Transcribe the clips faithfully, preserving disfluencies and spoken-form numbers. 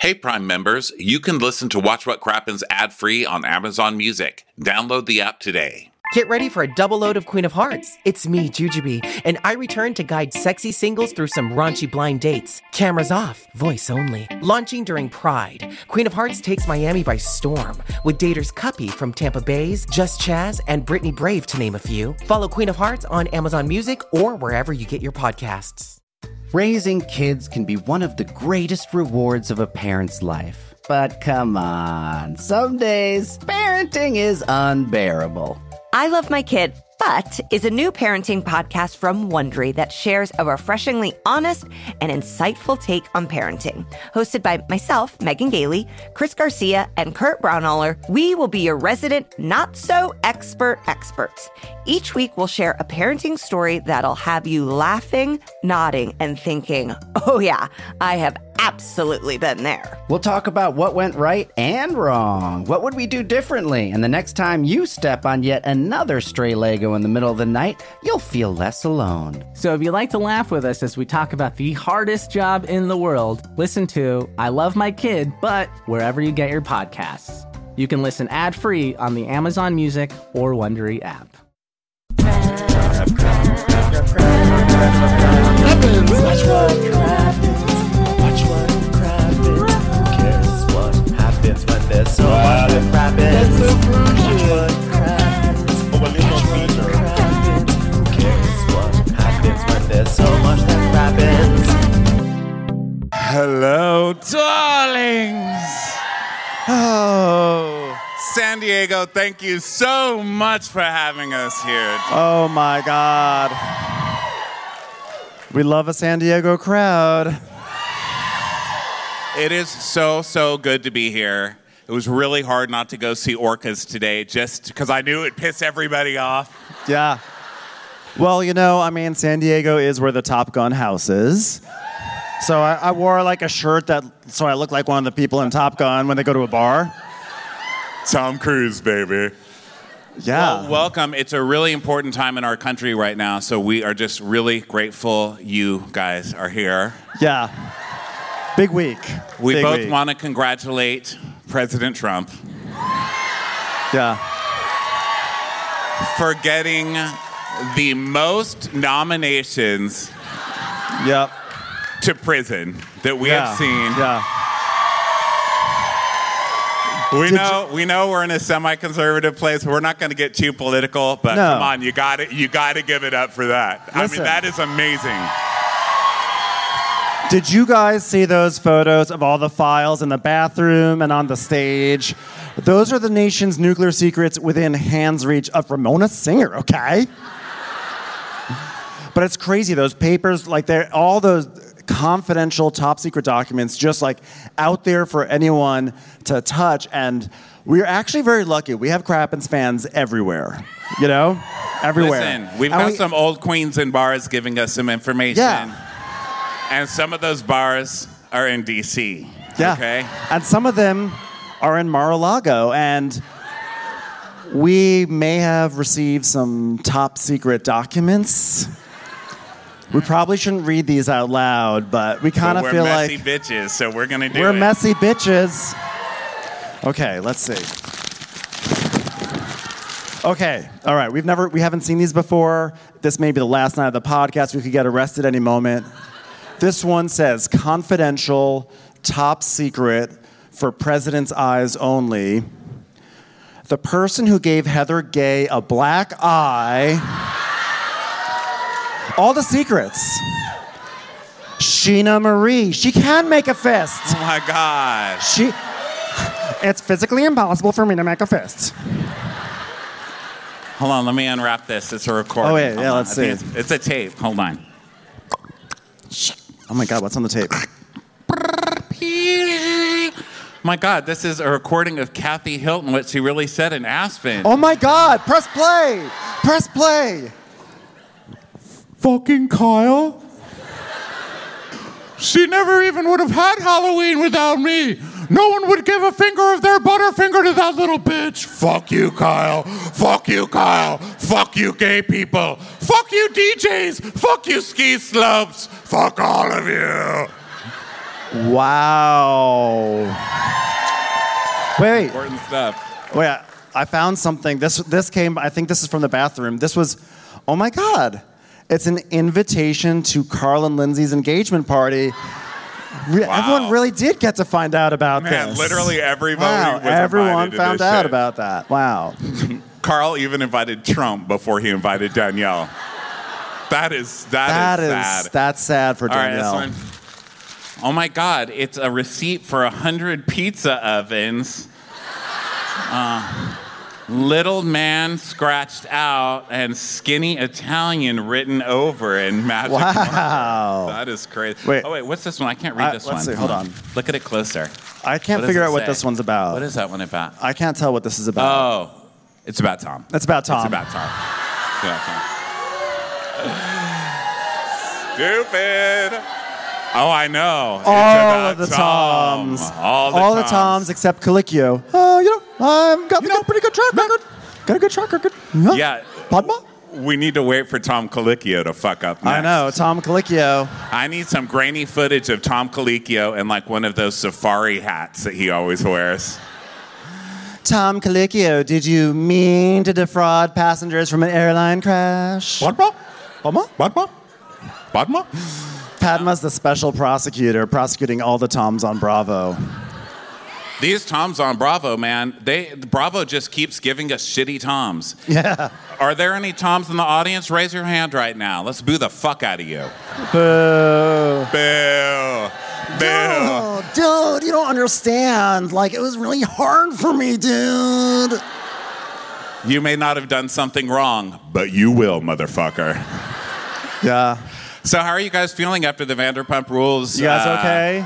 Hey, Prime members, you can listen to Watch What Crappens ad-free on Amazon Music. Download the app today. Get ready for a double load of Queen of Hearts. It's me, Jujubee, and I return to guide sexy singles through some raunchy blind dates. Cameras off, voice only. Launching during Pride, Queen of Hearts takes Miami by storm, with daters Cuppy from Tampa Bay's, Just Chaz, and Brittany Brave, to name a few. Follow Queen of Hearts on Amazon Music or wherever you get your podcasts. Raising kids can be one of the greatest rewards of a parent's life. But come on, some days parenting is unbearable. I Love My Kid, But is a new parenting podcast from Wondery that shares a refreshingly honest and insightful take on parenting. Hosted by myself, Megan Gailey, Chris Garcia, and Kurt Braunohler, we will be your resident not-so-expert experts. Each week, we'll share a parenting story that'll have you laughing, nodding, and thinking, oh yeah, I have absolutely been there. We'll talk about what went right and wrong. What would we do differently? And the next time you step on yet another stray Lego in the middle of the night, you'll feel less alone. So if you like to laugh with us as we talk about the hardest job in the world, listen to I Love My Kid, But wherever you get your podcasts. You can listen ad-free on the Amazon Music or Wondery app. When there's so much that happens, watch what happens. Oh, a little feature. Who cares what happens when there's so much that happens? Hello, darlings. Oh, San Diego, thank you so much for having us here. Oh my God. We love a San Diego crowd. It is so, so good to be here. It was really hard not to go see Orcas today just because I knew it'd piss everybody off. Yeah. Well, you know, I mean, San Diego is where the Top Gun house is. So I, I wore like a shirt that, so I look like one of the people in Top Gun when they go to a bar. Tom Cruise, baby. Yeah. Well, welcome. It's a really important time in our country right now, so we are just really grateful you guys are here. Yeah. Big week. We Big both week. want to congratulate President Trump. Yeah. For getting the most nominations Yep. to prison that we yeah. have seen. Yeah. We Did know we know we're in a semi-conservative place. We're not going to get too political, but No. come on, you got to you got to give it up for that. I Listen. mean, that is amazing. Did you guys see those photos of all the files in the bathroom and on the stage? Those are the nation's nuclear secrets within hand's reach of Ramona Singer, okay? But it's crazy, those papers, like they're all those confidential top secret documents just like out there for anyone to touch. And we're actually very lucky. We have Crappens fans everywhere, you know? Everywhere. Listen, we've And got we- some old queens in bars giving us some information. Yeah. And some of those bars are in D C. Yeah. Okay? And some of them are in Mar-a-Lago, and we may have received some top secret documents. We probably shouldn't read these out loud, but we kind of But feel we're messy like bitches, so we're gonna do we're it. messy bitches. Okay, let's see. Okay, all right. We've never, we haven't seen these before. This may be the last night of the podcast. We could get arrested any moment. This one says, confidential, top secret, for president's eyes only. The person who gave Heather Gay a black eye. All the secrets. Sheena Marie. She can make a fist. Oh my God. She. It's physically impossible for me to make a fist. Hold on, let me unwrap this. It's a recording. Oh, wait, Hold yeah, on. let's I think see. It's, it's a tape. Hold on. Oh my God, what's on the tape? My God, this is a recording of Kathy Hilton, what she really said in Aspen. Oh my God, press play. Press play. Fucking Kyle. She never even would have had Halloween without me. No one would give a finger of their butterfinger to that little bitch. Fuck you, Kyle. Fuck you, Kyle. Fuck you, gay people. Fuck you, D Js. Fuck you, ski slopes. Fuck all of you. Wow. Wait. Important stuff. Wait, I- I found something. This this came, I think this is from the bathroom. This was, oh my God. It's an invitation to Carl and Lindsay's engagement party. Re- Wow. Everyone really did get to find out about Man, this. literally everybody Wow, was everyone invited to found this out shit. about that. Wow. Carl even invited Trump before he invited Danielle. That is that, That is, is, sad. that's sad for All right, Danielle. this one. Oh my God! It's a receipt for a hundred pizza ovens. Uh, little man scratched out and skinny Italian written over in magic. Wow. That is crazy. Wait. Oh wait, what's this one? I can't read Uh, this let's one. see, hold on. Look at it closer. I can't What does figure it out what say? this one's about. What is that one about? I can't tell what this is about. Oh, it's about Tom. It's about Tom. It's about Tom. It's about Tom. Stupid. Oh, I know. It's All about of the Tom. Toms. All the All Toms. the Toms except Colicchio. Oh, you know, I've got, got a pretty good track record. Got a good track record. Huh? Yeah. Padma? We need to wait for Tom Colicchio to fuck up next. I know, Tom Colicchio. I need some grainy footage of Tom Colicchio in like one of those safari hats that he always wears. Tom Colicchio, did you mean to defraud passengers from an airline crash? Padma? Padma? Padma? Padma? Padma's the special prosecutor prosecuting all the Toms on Bravo. These Toms on Bravo, man, they Bravo just keeps giving us shitty Toms. Yeah. Are there any Toms in the audience? Raise your hand right now. Let's boo the fuck out of you. Boo. Boo. Boo. Oh, dude, you don't understand. Like, it was really hard for me, dude. You may not have done something wrong, but you will, motherfucker. Yeah. So how are you guys feeling after the Vanderpump Rules? You guys uh, okay?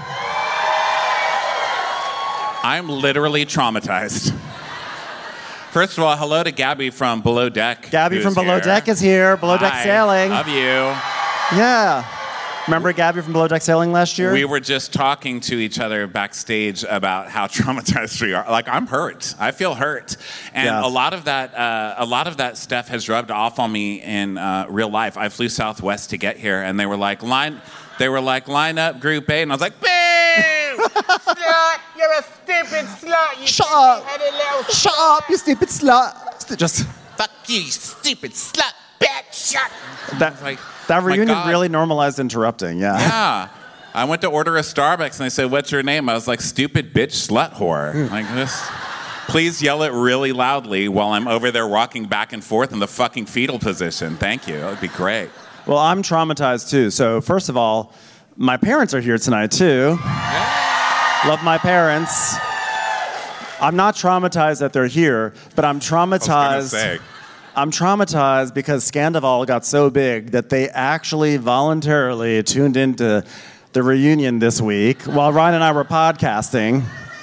I'm literally traumatized. First of all, hello to Gabby from Below Deck. Gabby who's from Below here. Deck is here. Below Deck Hi. Sailing. Love you. Yeah. Remember Gabby from Below Deck Sailing last year? We were just talking to each other backstage about how traumatized we are. Like, I'm hurt. I feel hurt, and Yeah. a lot of that, uh, a lot of that stuff has rubbed off on me in uh, real life. I flew Southwest to get here, and they were like, line, they were like, line up, Group A, and I was like, boo, slut, you're a stupid slut. You Shut up. Shut up, you stupid slut. Just Fuck you, you stupid slut, bitch. Shut. that. Like, That my reunion God. really normalized interrupting. Yeah. Yeah. I went to order a Starbucks and they said, what's your name? I was like, stupid bitch slut whore. Like this. Please yell it really loudly while I'm over there rocking back and forth in the fucking fetal position. Thank you. That would be great. Well, I'm traumatized too. So first of all, my parents are here tonight too. Love my parents. I'm not traumatized that they're here, but I'm I was gonna traumatized. say. I'm traumatized because Scandival got so big that they actually voluntarily tuned into the reunion this week while Ryan and I were podcasting.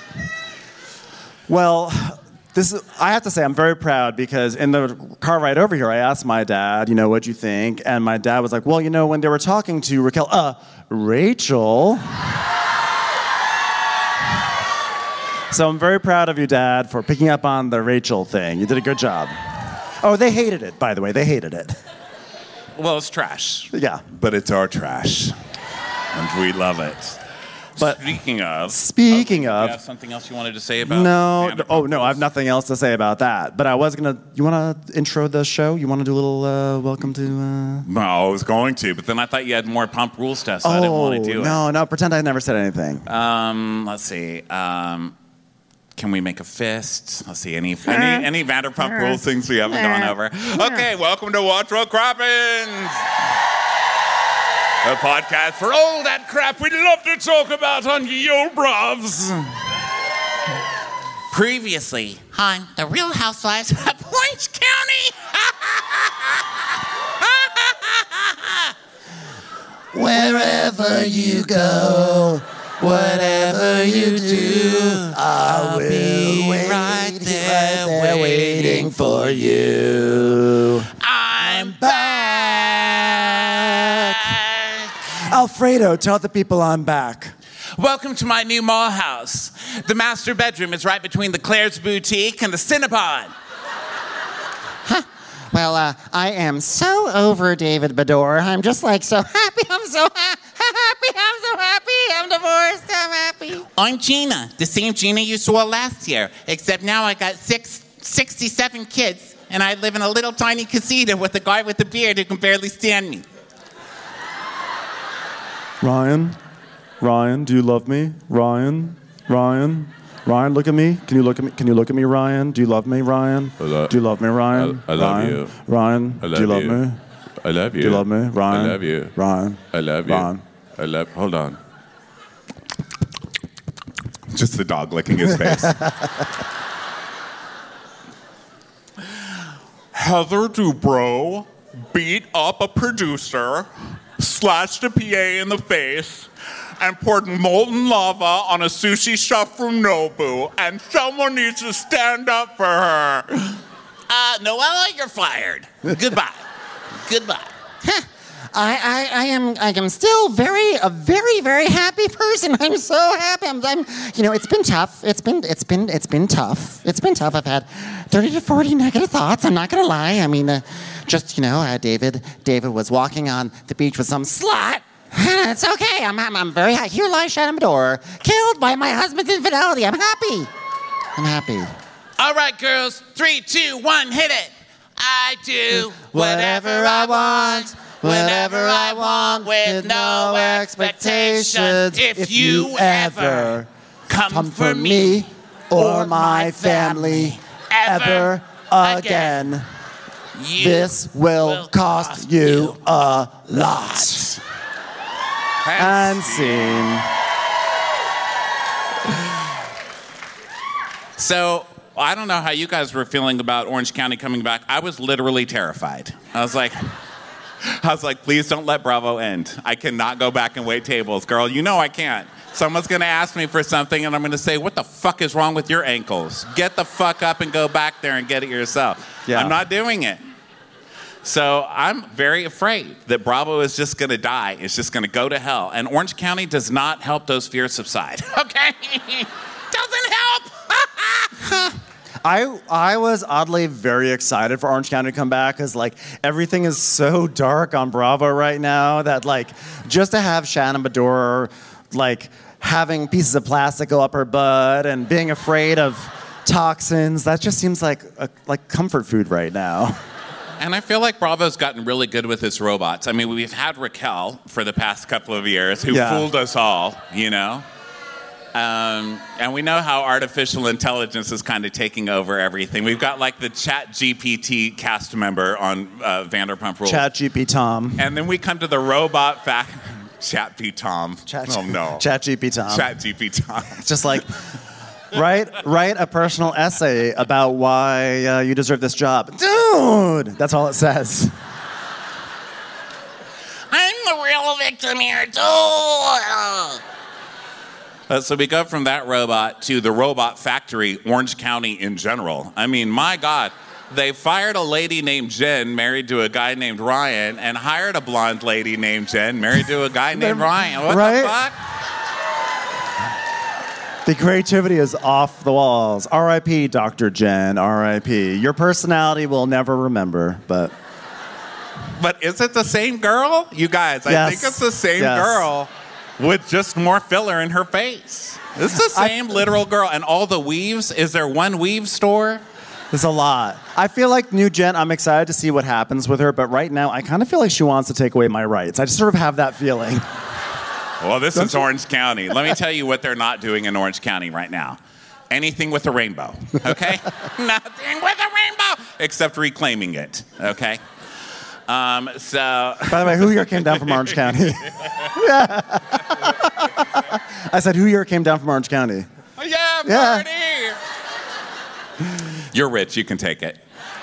Well, this is, I have to say I'm very proud because in the car ride over here, I asked my dad, you know, what'd you think? And my dad was like, well, you know, when they were talking to Raquel, uh, Rachel. So I'm very proud of you, Dad, for picking up on the Rachel thing. You did a good job. Oh, they hated it, by the way. They hated it. Well, it's trash. Yeah. But it's our trash. And we love it. But speaking of. speaking oh, of- you have something else you wanted to say about No, Vanderpump oh no, I have Rules? nothing else to say about that. But I was gonna. You want to intro the show? You want to do a little uh, welcome to? Uh... No, I was going to, but then I thought you had more Pump Rule stuff, so I didn't want to do it. no, no, pretend I never said anything. Um, let's see. Um, can we make a fist? Let's see. Any any any Vanderpump Rules things we haven't gone over? Okay, welcome to Watch What Crappens, a podcast for all that crap we love to talk about on ye old bravs. Previously on The Real Housewives of Orange County. Wherever you go, whatever you do, I will be right there, right there waiting for you. I'm back. Alfredo, tell the people I'm back. Welcome to my new mall house. The master bedroom is right between the Claire's Boutique and the Cinnabon. Well, uh, I am so over David Bador. I'm just like so happy. I'm so ha- happy. I'm so happy. I'm divorced. I'm happy. I'm Gina, the same Gina you saw last year, except now I got six, sixty-seven kids, and I live in a little tiny casita with a guy with a beard who can barely stand me. Ryan? Ryan, do you love me? Ryan? Ryan? Ryan, look at me. Can you look at me? Can you look at me, Ryan? Do you love me, Ryan? lo- do you love me, Ryan? I- I love Ryan? you. Ryan, I do you love love you. me? I love you. Do you love me, Ryan? I love you. Ryan. I love you. Ryan. I love. Hold on. Just the dog licking his face. Heather Dubrow beat up a producer, slashed a P A in the face, and poured molten lava on a sushi chef from Nobu, and someone needs to stand up for her. Uh, Noella, you're fired. Goodbye. Goodbye. I, I, I am I am still very a very very happy person. I'm so happy. I'm, I'm you know it's been tough. It's been it's been it's been tough. It's been tough. I've had thirty to forty negative thoughts. I'm not gonna lie. I mean, uh, just you know, uh, David David was walking on the beach with some slut. It's okay. I'm I'm, I'm very happy. Here lies Shannon Medore, killed by my husband's infidelity. I'm happy. I'm happy. All right, girls. Three, two, one, hit it. I do Whatever I want. Whenever I want, with no expectations. If you ever come, Come for me or my family ever again. you This will cost you a lot. And scene. So, I don't know how you guys were feeling about Orange County coming back. I was literally terrified. I was like, I was like, please don't let Bravo end. I cannot go back and wait tables. Girl, you know I can't. Someone's gonna ask me for something and I'm gonna say, what the fuck is wrong with your ankles? Get the fuck up and go back there and get it yourself. Yeah. I'm not doing it. So I'm very afraid that Bravo is just gonna die. It's just gonna go to hell. And Orange County does not help those fears subside. Okay? Doesn't help. I I was oddly very excited for Orange County to come back because like everything is so dark on Bravo right now that like just to have Shannon Medore like having pieces of plastic go up her butt and being afraid of toxins, that just seems like a, like comfort food right now. And I feel like Bravo's gotten really good with its robots. I mean, we've had Raquel for the past couple of years who Yeah. fooled us all, you know? Um, and we know how artificial intelligence is kind of taking over everything. We've got like the Chat G P T cast member on uh, Vanderpump Rules. Chat G P Tom. And then we come to the robot fact. Chat P Tom. Chat, oh no. Chat G P Tom. Chat G P Tom. Just like write write a personal essay about why uh, you deserve this job, dude. That's all it says. I'm the real victim here too. Uh, so we go from that robot to the robot factory, Orange County in general. I mean, my God, they fired a lady named Jen, married to a guy named Ryan, and hired a blonde lady named Jen, married to a guy named Ryan. What Right? the fuck? The creativity is off the walls. R I P Doctor Jen, R I P Your personality we'll never remember, but... But is it the same girl? You guys, I Yes. think it's the same Yes. girl with just more filler in her face. It's the same literal girl. And all the weaves, is there one weave store? There's a lot. I feel like new Jen, I'm excited to see what happens with her, but right now I kind of feel like she wants to take away my rights. I just sort of have that feeling. Well, this is Orange County. Let me tell you what they're not doing in Orange County right now. Anything with a rainbow, okay? Nothing with a rainbow, except reclaiming it, okay? Um, so... By the way, who here came down from Orange County? I said, who here came down from Orange County? Yeah, Yeah. Marty! You're rich, you can take it.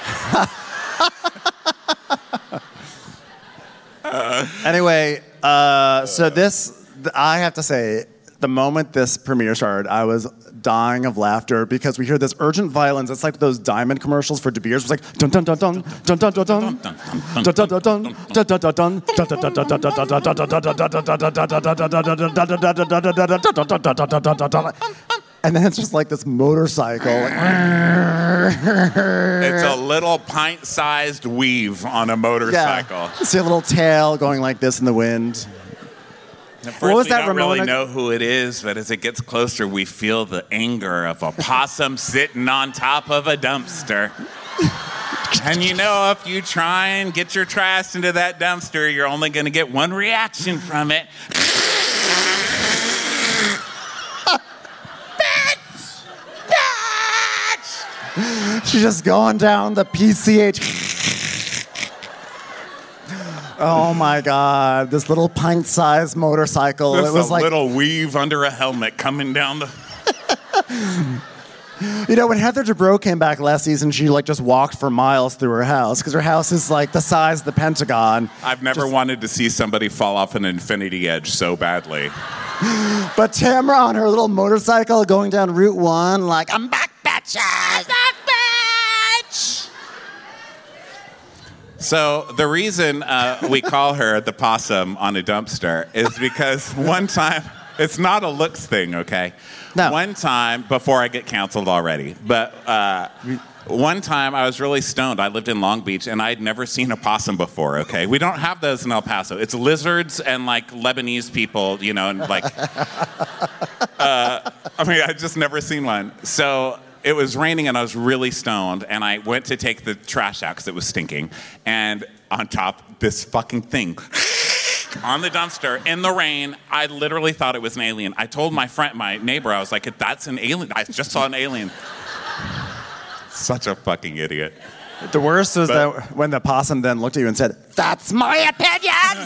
Anyway, uh, so this, I have to say, the moment this premiere started, I was dying of laughter because we hear this urgent violence. It's like those Diamond commercials for De Beers. It's like dun dun dun dun dun dun dun dun dun dun dun dun dun dun dun dun and then it's just like this motorcycle. It's a little pint-sized weave on a motorcycle. Yeah. See a little tail going like this in the wind. At first, What was we that don't really Ramona- know who it is, but as it gets closer, we feel the anger of a possum sitting on top of a dumpster. And you know, if you try and get your trash into that dumpster, you're only going to get one reaction from it. Bitch! Bitch! She's just going down the P C H. Oh my God! This little pint-sized motorcycle. Just it was a like little weave under a helmet coming down the... You know, when Heather Dubrow came back last season, she like just walked for miles through her house because her house is like the size of the Pentagon. I've never Just- wanted to see somebody fall off an infinity edge so badly. But Tamara on her little motorcycle going down Route One, like, I'm back, bitches! I'm back, bitch! So the reason uh, we call her the possum on a dumpster is because one time, it's not a looks thing, okay? No. One time, before I get canceled already, but uh, one time I was really stoned. I lived in Long Beach, and I'd never seen a possum before, okay? We don't have those in El Paso. It's lizards and, like, Lebanese people, you know, and, like... uh, I mean, I'd just never seen one. So... It was raining and I was really stoned, and I went to take the trash out because it was stinking. And on top, this fucking thing on the dumpster in the rain. I literally thought it was an alien. I told my friend, my neighbor, I was like, "That's an alien. I just saw an alien." Such a fucking idiot. The worst was But- that when the possum then looked at you and said, "That's my opinion."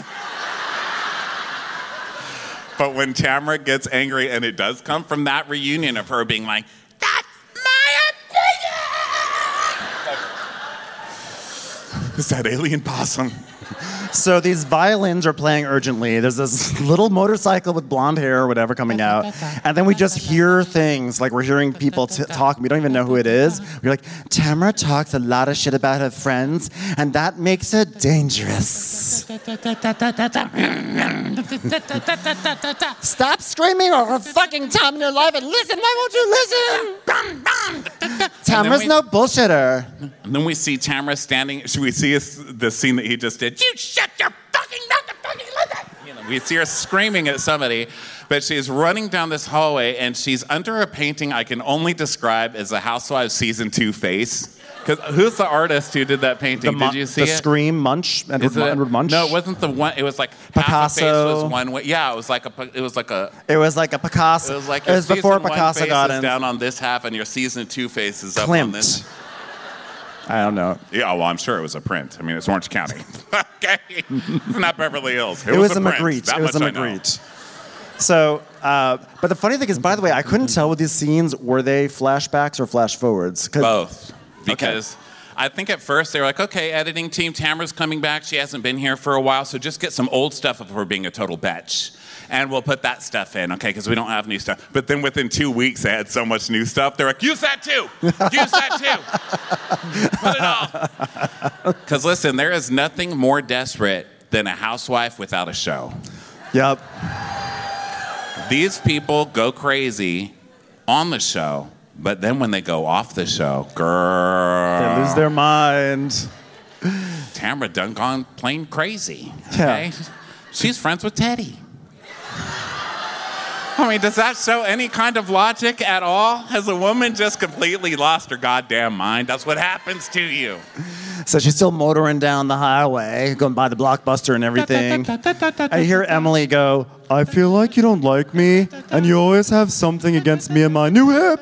But when Tamara gets angry, and it does come from that reunion of her being like, "That's my opinion," it's that alien possum. So these violins are playing urgently. There's this little motorcycle with blonde hair or whatever coming out. And then we just hear things, like we're hearing people t- talk. We don't even know who it is. We're like, Tamara talks a lot of shit about her friends, and that makes her dangerous. Stop screaming over a fucking time in your life and listen. Why won't you listen? Tamara's we- no bullshitter. And then we see Tamara standing. Should we see us, the scene that he just did? You shut your fucking mouth and fucking listen. You know, we see her screaming at somebody, but she's running down this hallway, and she's under a painting I can only describe as a Housewives season two face. Because who's the artist who did that painting? The, mu- did you see the it? Scream Munch, Edward, Is it- Edward Munch. No, it wasn't the one. It was like half a face Picasso. was one way. Yeah, it was like a. It was like a. It was like a Picasso. It was like it your was before season one Picasso face got is in. down on this half, and your season two face is up on this. Klimt. I don't know. Yeah, well, I'm sure it was a print. I mean, it's Orange County. Okay, it's not Beverly Hills. It, It was a print. Magritte. That It was a much I know. Magritte. So, uh, but the funny thing is, by the way, I couldn't tell with these scenes, were they flashbacks or flash forwards? 'Cause- Both, because I think at first they were like, okay, editing team, Tamara's coming back. She hasn't been here for a while, so just get some old stuff of her being a total bitch. And we'll put that stuff in, okay, because we don't have new stuff. But then within two weeks, they had so much new stuff. They're like, use that too. Use that too. Put it all. Because listen, there is nothing more desperate than a housewife without a show. Yep. These people go crazy on the show, but then when they go off the show, girl, They lose their mind. Tamara done gone plain crazy. Yeah. Okay? She's friends with Teddy. I mean, does that show any kind of logic at all? Has a woman just completely lost her goddamn mind? That's what happens to you. So she's still motoring down the highway, going by the Blockbuster and everything. I hear Emily go, I feel like you don't like me, and you always have something against me and my new hip.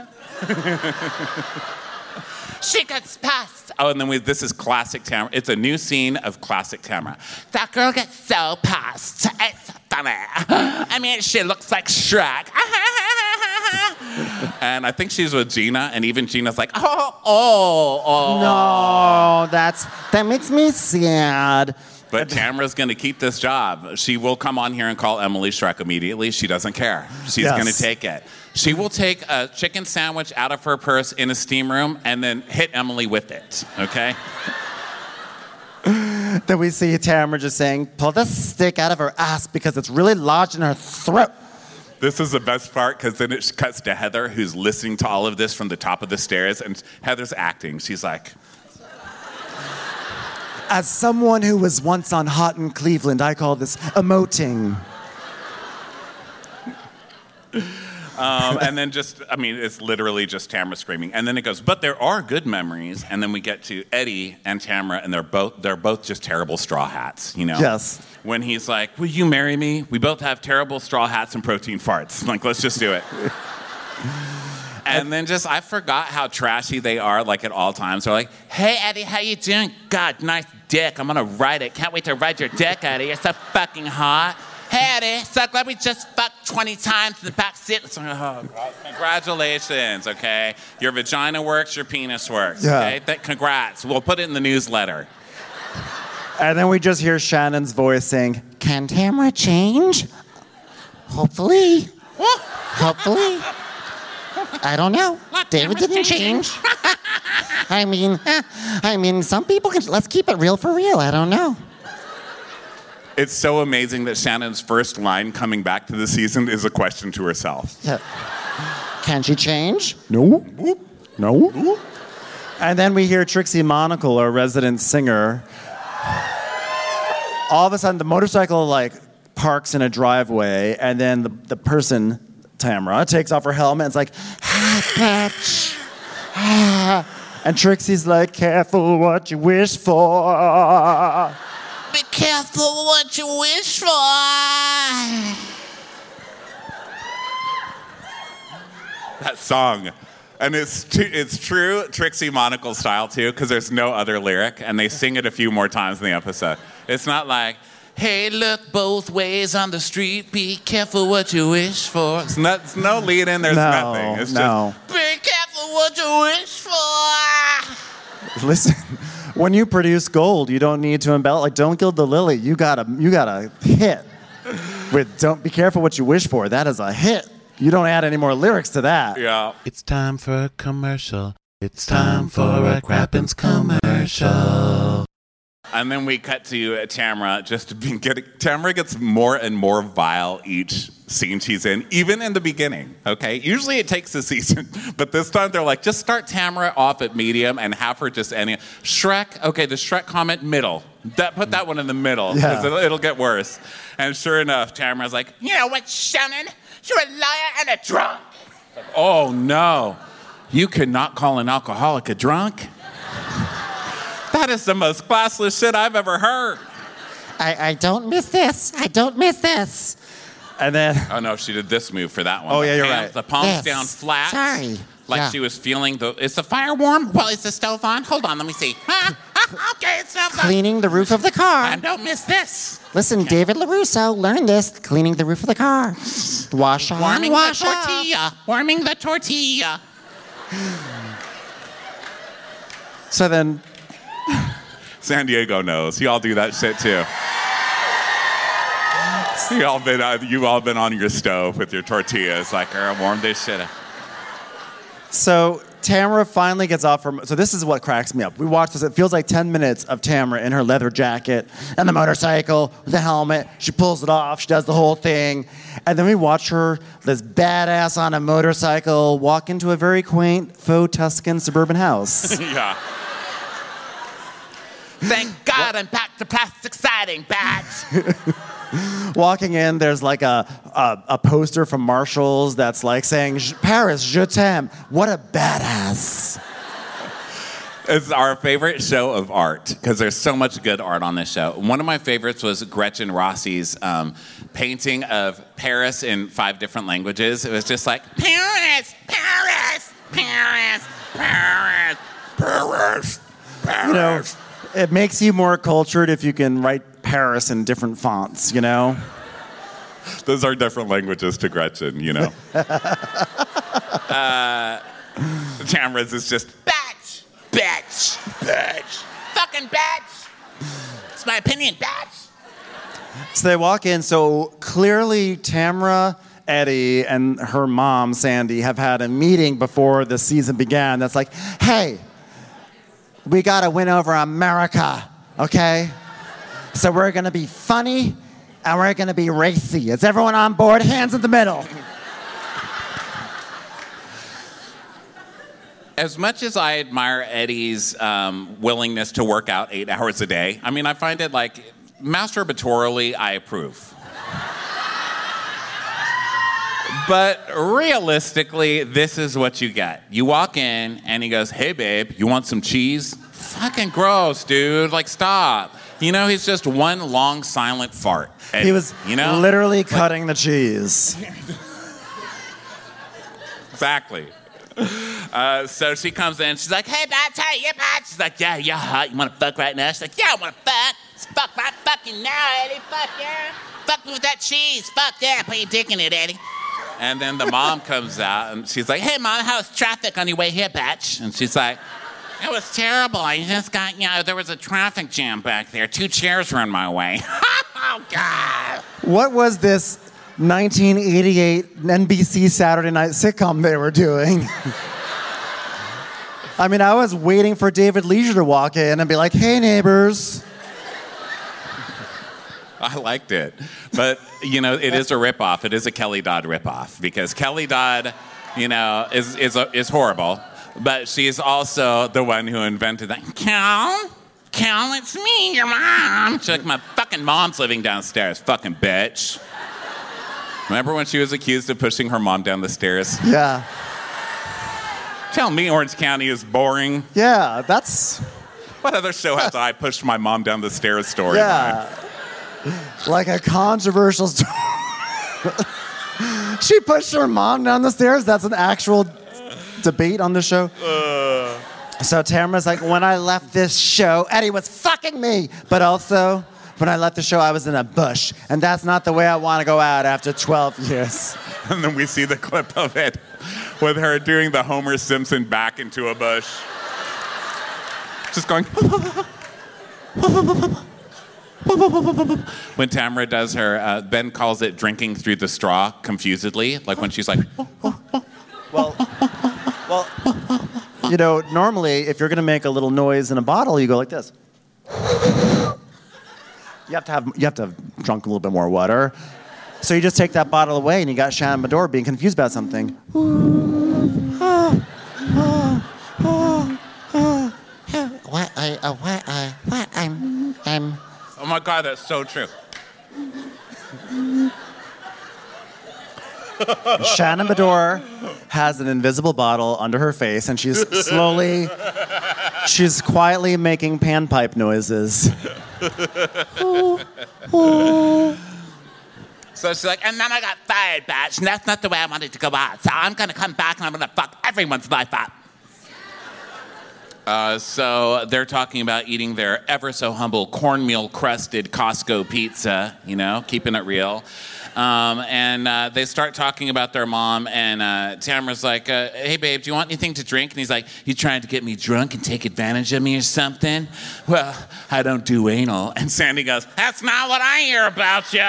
She gets past. Oh, and then we, this is classic Tamara. It's a new scene of classic Tamara. That girl gets so past. It's funny. I mean, she looks like Shrek. And I think she's with Gina, and even Gina's like, oh, oh, oh. No, that's that makes me sad. But Tamara's going to keep this job. She will come on here and call Emily Shrek immediately. She doesn't care. She's Yes. going to take it. She will take a chicken sandwich out of her purse in a steam room and then hit Emily with it, okay? Then we see Tamara just saying, pull the stick out of her ass because it's really lodged in her throat. This is the best part because then it cuts to Heather, who's listening to all of this from the top of the stairs, and Heather's acting. She's like, As someone who was once on Hot in Cleveland, I call this emoting. Um, and then just, I mean, it's literally just Tamara screaming. And then it goes, but there are good memories. And then we get to Eddie and Tamara, and they're both they're both just terrible straw hats, you know? Yes. When he's like, will you marry me? We both have terrible straw hats and protein farts. I'm like, let's just do it. And then just, I forgot how trashy they are, like, at all times. They're like, hey, Eddie, how you doing? God, nice dick. I'm going to ride it. Can't wait to ride your dick, Eddie. You're so fucking hot. Hey, Eddie, so glad we just fucked twenty times in the back seat. It's like, oh, God. Congratulations, okay? Your vagina works, your penis works, Yeah. okay? Th- congrats. We'll put it in the newsletter. And then we just hear Shannon's voice saying, Can Tamara change? Hopefully. Hopefully. I don't know. David didn't change. I mean, I mean, some people can. Let's keep it real for real. I don't know. It's so amazing that Shannon's first line coming back to the season is a question to herself. Yeah. Can she change? no, no. And then we hear Trixie Monocle, our resident singer. All of a sudden, the motorcycle, like, parks in a driveway, and then the, the person, Tamara, takes off her helmet and is like, ah, bitch. Ah. And Trixie's like, careful what you wish for. Be careful what you wish for. That song. And it's t- it's true Trixie Monocle style, too, because there's no other lyric, and they sing it a few more times in the episode. It's not like, hey, look both ways on the street, be careful what you wish for. It's, not, it's no lead in, there's No, nothing. It's no. just, be careful what you wish for. Listen, when you produce gold, you don't need to embellish. Like, Don't Gild the Lily, you got a you got a hit. With Don't Be Careful What You Wish For, that is a hit. You don't add any more lyrics to that. Yeah. It's time for a commercial. It's time for a Crappens commercial. And then we cut to uh, Tamara just being getting. Tamara gets more and more vile each scene she's in, even in the beginning. Okay, usually it takes a season, but this time they're like, just start Tamara off at medium and have her just any Shrek. Okay, the Shrek comment middle. That put that one in the middle because Yeah. it'll, it'll get worse. And sure enough, Tamara's like, you know what, Shannon? You're a liar and a drunk. Oh no, you could not call an alcoholic a drunk. That is the most classless shit I've ever heard. I, I don't miss this. I don't miss this. And then, Oh no, she did this move for that one. Oh, The yeah, you're hands- right. The palms Yes. down flat. Sorry. Like Yeah. she was feeling the. Is the fire warm? Well, is the stove on? Hold on, let me see. Ah, ah, okay, it's not. Cleaning the roof of the car. I don't miss this. Listen, David LaRusso, learn this. Cleaning the roof of the car. Wash on, Warming wash the off. tortilla. Warming the tortilla. so then, San Diego knows. Y'all do that shit too. You all been. Uh, you all been on your stove with your tortillas. Like, girl, warm this shit up. so Tamara finally gets off her. So this is what cracks me up. We watch this. It feels like ten minutes of Tamara in her leather jacket and the motorcycle, the helmet. She pulls it off. She does the whole thing, and then we watch her, this badass on a motorcycle, walk into a very quaint faux Tuscan suburban house. Yeah. Thank God I'm back to plastic siding, bitch. Walking in, there's like a, a a poster from Marshalls that's like saying Paris, je t'aime. What a badass. It's our favorite show of art because there's so much good art on this show. One of my favorites was Gretchen Rossi's um, painting of Paris in five different languages. It was just like, Paris, Paris, Paris, Paris, Paris, Paris. You know, it makes you more cultured if you can write Paris in different fonts, you know? Those are different languages to Gretchen, you know. uh, Tamara's is just, bitch, bitch, bitch, fucking bitch. It's my opinion, bitch. So they walk in, so clearly Tamara, Eddie, and her mom, Sandy, have had a meeting before the season began that's like, hey, we gotta win over America, okay? So we're gonna be funny and we're gonna be racy. Is everyone on board? Hands in the middle. As much as I admire Eddie's um, willingness to work out eight hours a day, I mean, I find it like, masturbatorily, I approve. But realistically, this is what you get. You walk in, and he goes, hey, babe, you want some cheese? Fucking gross, dude. Like, stop. You know, he's just one long, silent fart. And, He was you know, literally cutting the cheese. Exactly. Uh, so she comes in, she's like, hey, bitch, hey, yeah, bitch. She's like, yeah, yeah, hot. You want to fuck right now? She's like, yeah, I want to fuck. Let's fuck right fucking now, Eddie. Fuck, yeah. Fuck me with that cheese. Fuck, yeah. Put your dick in it, Eddie. And then the mom comes out, and she's like, hey, Mom, how's traffic on your way here, bitch? And she's like, it was terrible. I just got, you know, there was a traffic jam back there. Two chairs were in my way. Oh, God. What was this nineteen eighty-eight N B C Saturday night sitcom they were doing? I mean, I was waiting for David Leisure to walk in and be like, hey, neighbors. I liked it. But, you know, it is a ripoff. It is a Kelly Dodd ripoff because Kelly Dodd, you know, is is is horrible. But she's also the one who invented that. Cal? Cal, it's me, your mom. She's like, my fucking mom's living downstairs, fucking bitch. Remember when she was accused of pushing her mom down the stairs? Yeah. Tell me Orange County is boring. Yeah, that's... What other show has I pushed my mom down the stairs story? Yeah. Like a controversial story. She pushed her mom down the stairs? That's an actual debate on the show? Uh. So Tamara's like, when I left this show, Eddie was fucking me. But also, when I left the show, I was in a bush. And that's not the way I want to go out after twelve years. And then we see the clip of it with her doing the Homer Simpson back into a bush. Just going... When Tamara does her, uh, Ben calls it drinking through the straw confusedly, like when she's like... Well, well, you know, normally if you're going to make a little noise in a bottle, you go like this. You have to have you have to have drunk a little bit more water. So you just take that bottle away, and you got Shannon Medore being confused about something. What? I, uh, what? Uh, what? I'm, I'm. Oh my God, that's so true. Shannon Medore has an invisible bottle under her face, and she's slowly, she's quietly making panpipe noises. So she's like, and then I got fired, bitch, and that's not the way I wanted to go out. So I'm gonna come back and I'm gonna fuck everyone's life up. Uh, so they're talking about eating their ever so humble cornmeal crusted Costco pizza, you know, keeping it real. Um, and uh, they start talking about their mom, and uh, Tamara's like, uh, hey, babe, do you want anything to drink? And he's like, you trying to get me drunk and take advantage of me or something? Well, I don't do anal. And Sandy goes, that's not what I hear about you.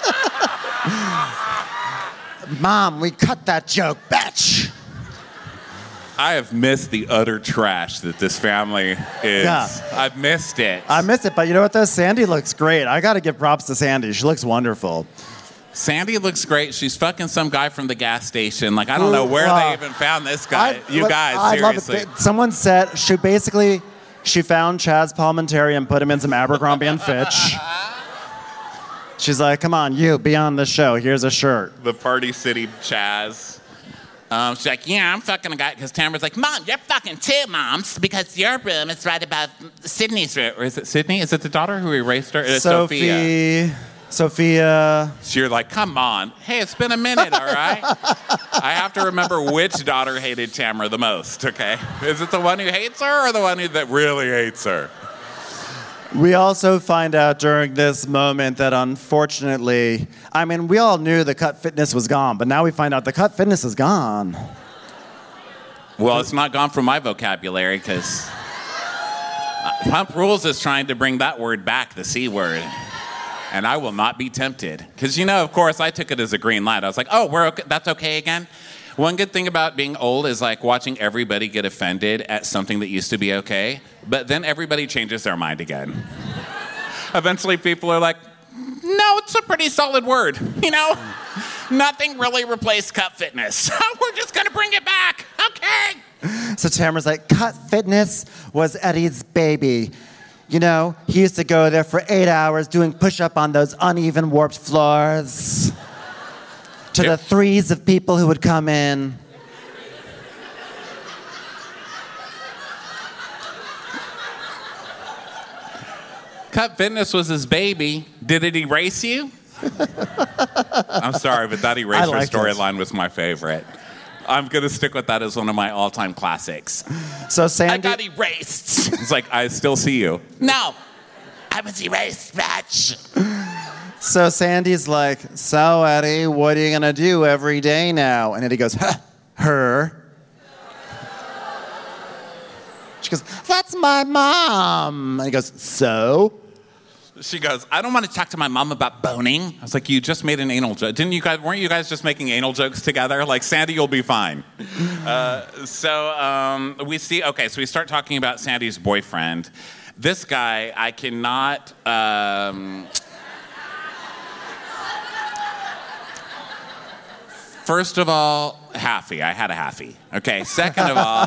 Mom, we cut that joke, bitch. I have missed the utter trash that this family is. Yeah. I've missed it. I missed it, but you know what, though? Sandy looks great. I got to give props to Sandy. She looks wonderful. Sandy looks great. She's fucking some guy from the gas station. Like, I don't know where Wow. they even found this guy. I- you guys, I seriously. love it. Someone said she basically, she found Chaz Palminteri and put him in some Abercrombie and Fitch. She's like, come on, you, be on the show. Here's a shirt. The Party City Chaz. Um, she's like, yeah, I'm fucking a guy. Because Tamara's like, Mom, you're fucking two moms because your room is right above Sydney's room. Or is it Sydney? Is it the daughter who erased her? It's Sophia. Sophie, Sophia. So you're like, come on. Hey, it's been a minute, all right? I have to remember which daughter hated Tamara the most, okay? Is it the one who hates her or the one who that really hates her? We also find out during this moment that unfortunately, I mean, we all knew the Cut Fitness was gone, but now we find out the Cut Fitness is gone. Well, it's not gone from my vocabulary because Pump Rules is trying to bring that word back, the C word. And I will not be tempted. Because, you know, of course, I took it as a green light. I was like, oh, we're okay. That's okay again? One good thing about being old is like watching everybody get offended at something that used to be okay, but then everybody changes their mind again. Eventually people are like, no, it's a pretty solid word, you know? Nothing really replaced Cut Fitness. We're just gonna bring it back, okay? So Tamara's like, Cut Fitness was Eddie's baby. You know, he used to go there for eight hours doing push-up on those uneven, warped floors. To the threes of people who would come in. Cut Fitness was his baby. Did it erase you? I'm sorry, but that eraser liked it. storyline was my favorite. I'm going to stick with that as one of my all-time classics. So Sandy... I got erased. It's like, I still see you. No, I was erased, bitch. So Sandy's like, so Eddie, what are you going to do every day now? And Eddie goes, huh, her. She goes, that's my mom. And he goes, so? She goes, I don't want to talk to my mom about boning. I was like, you just made an anal joke. Didn't you guys, weren't you guys just making anal jokes together? Like, Sandy, you'll be fine. uh, so um, we see, okay, so we start talking about Sandy's boyfriend. This guy, I cannot, um, first of all, halfie. I had a halfie. Okay, second of all,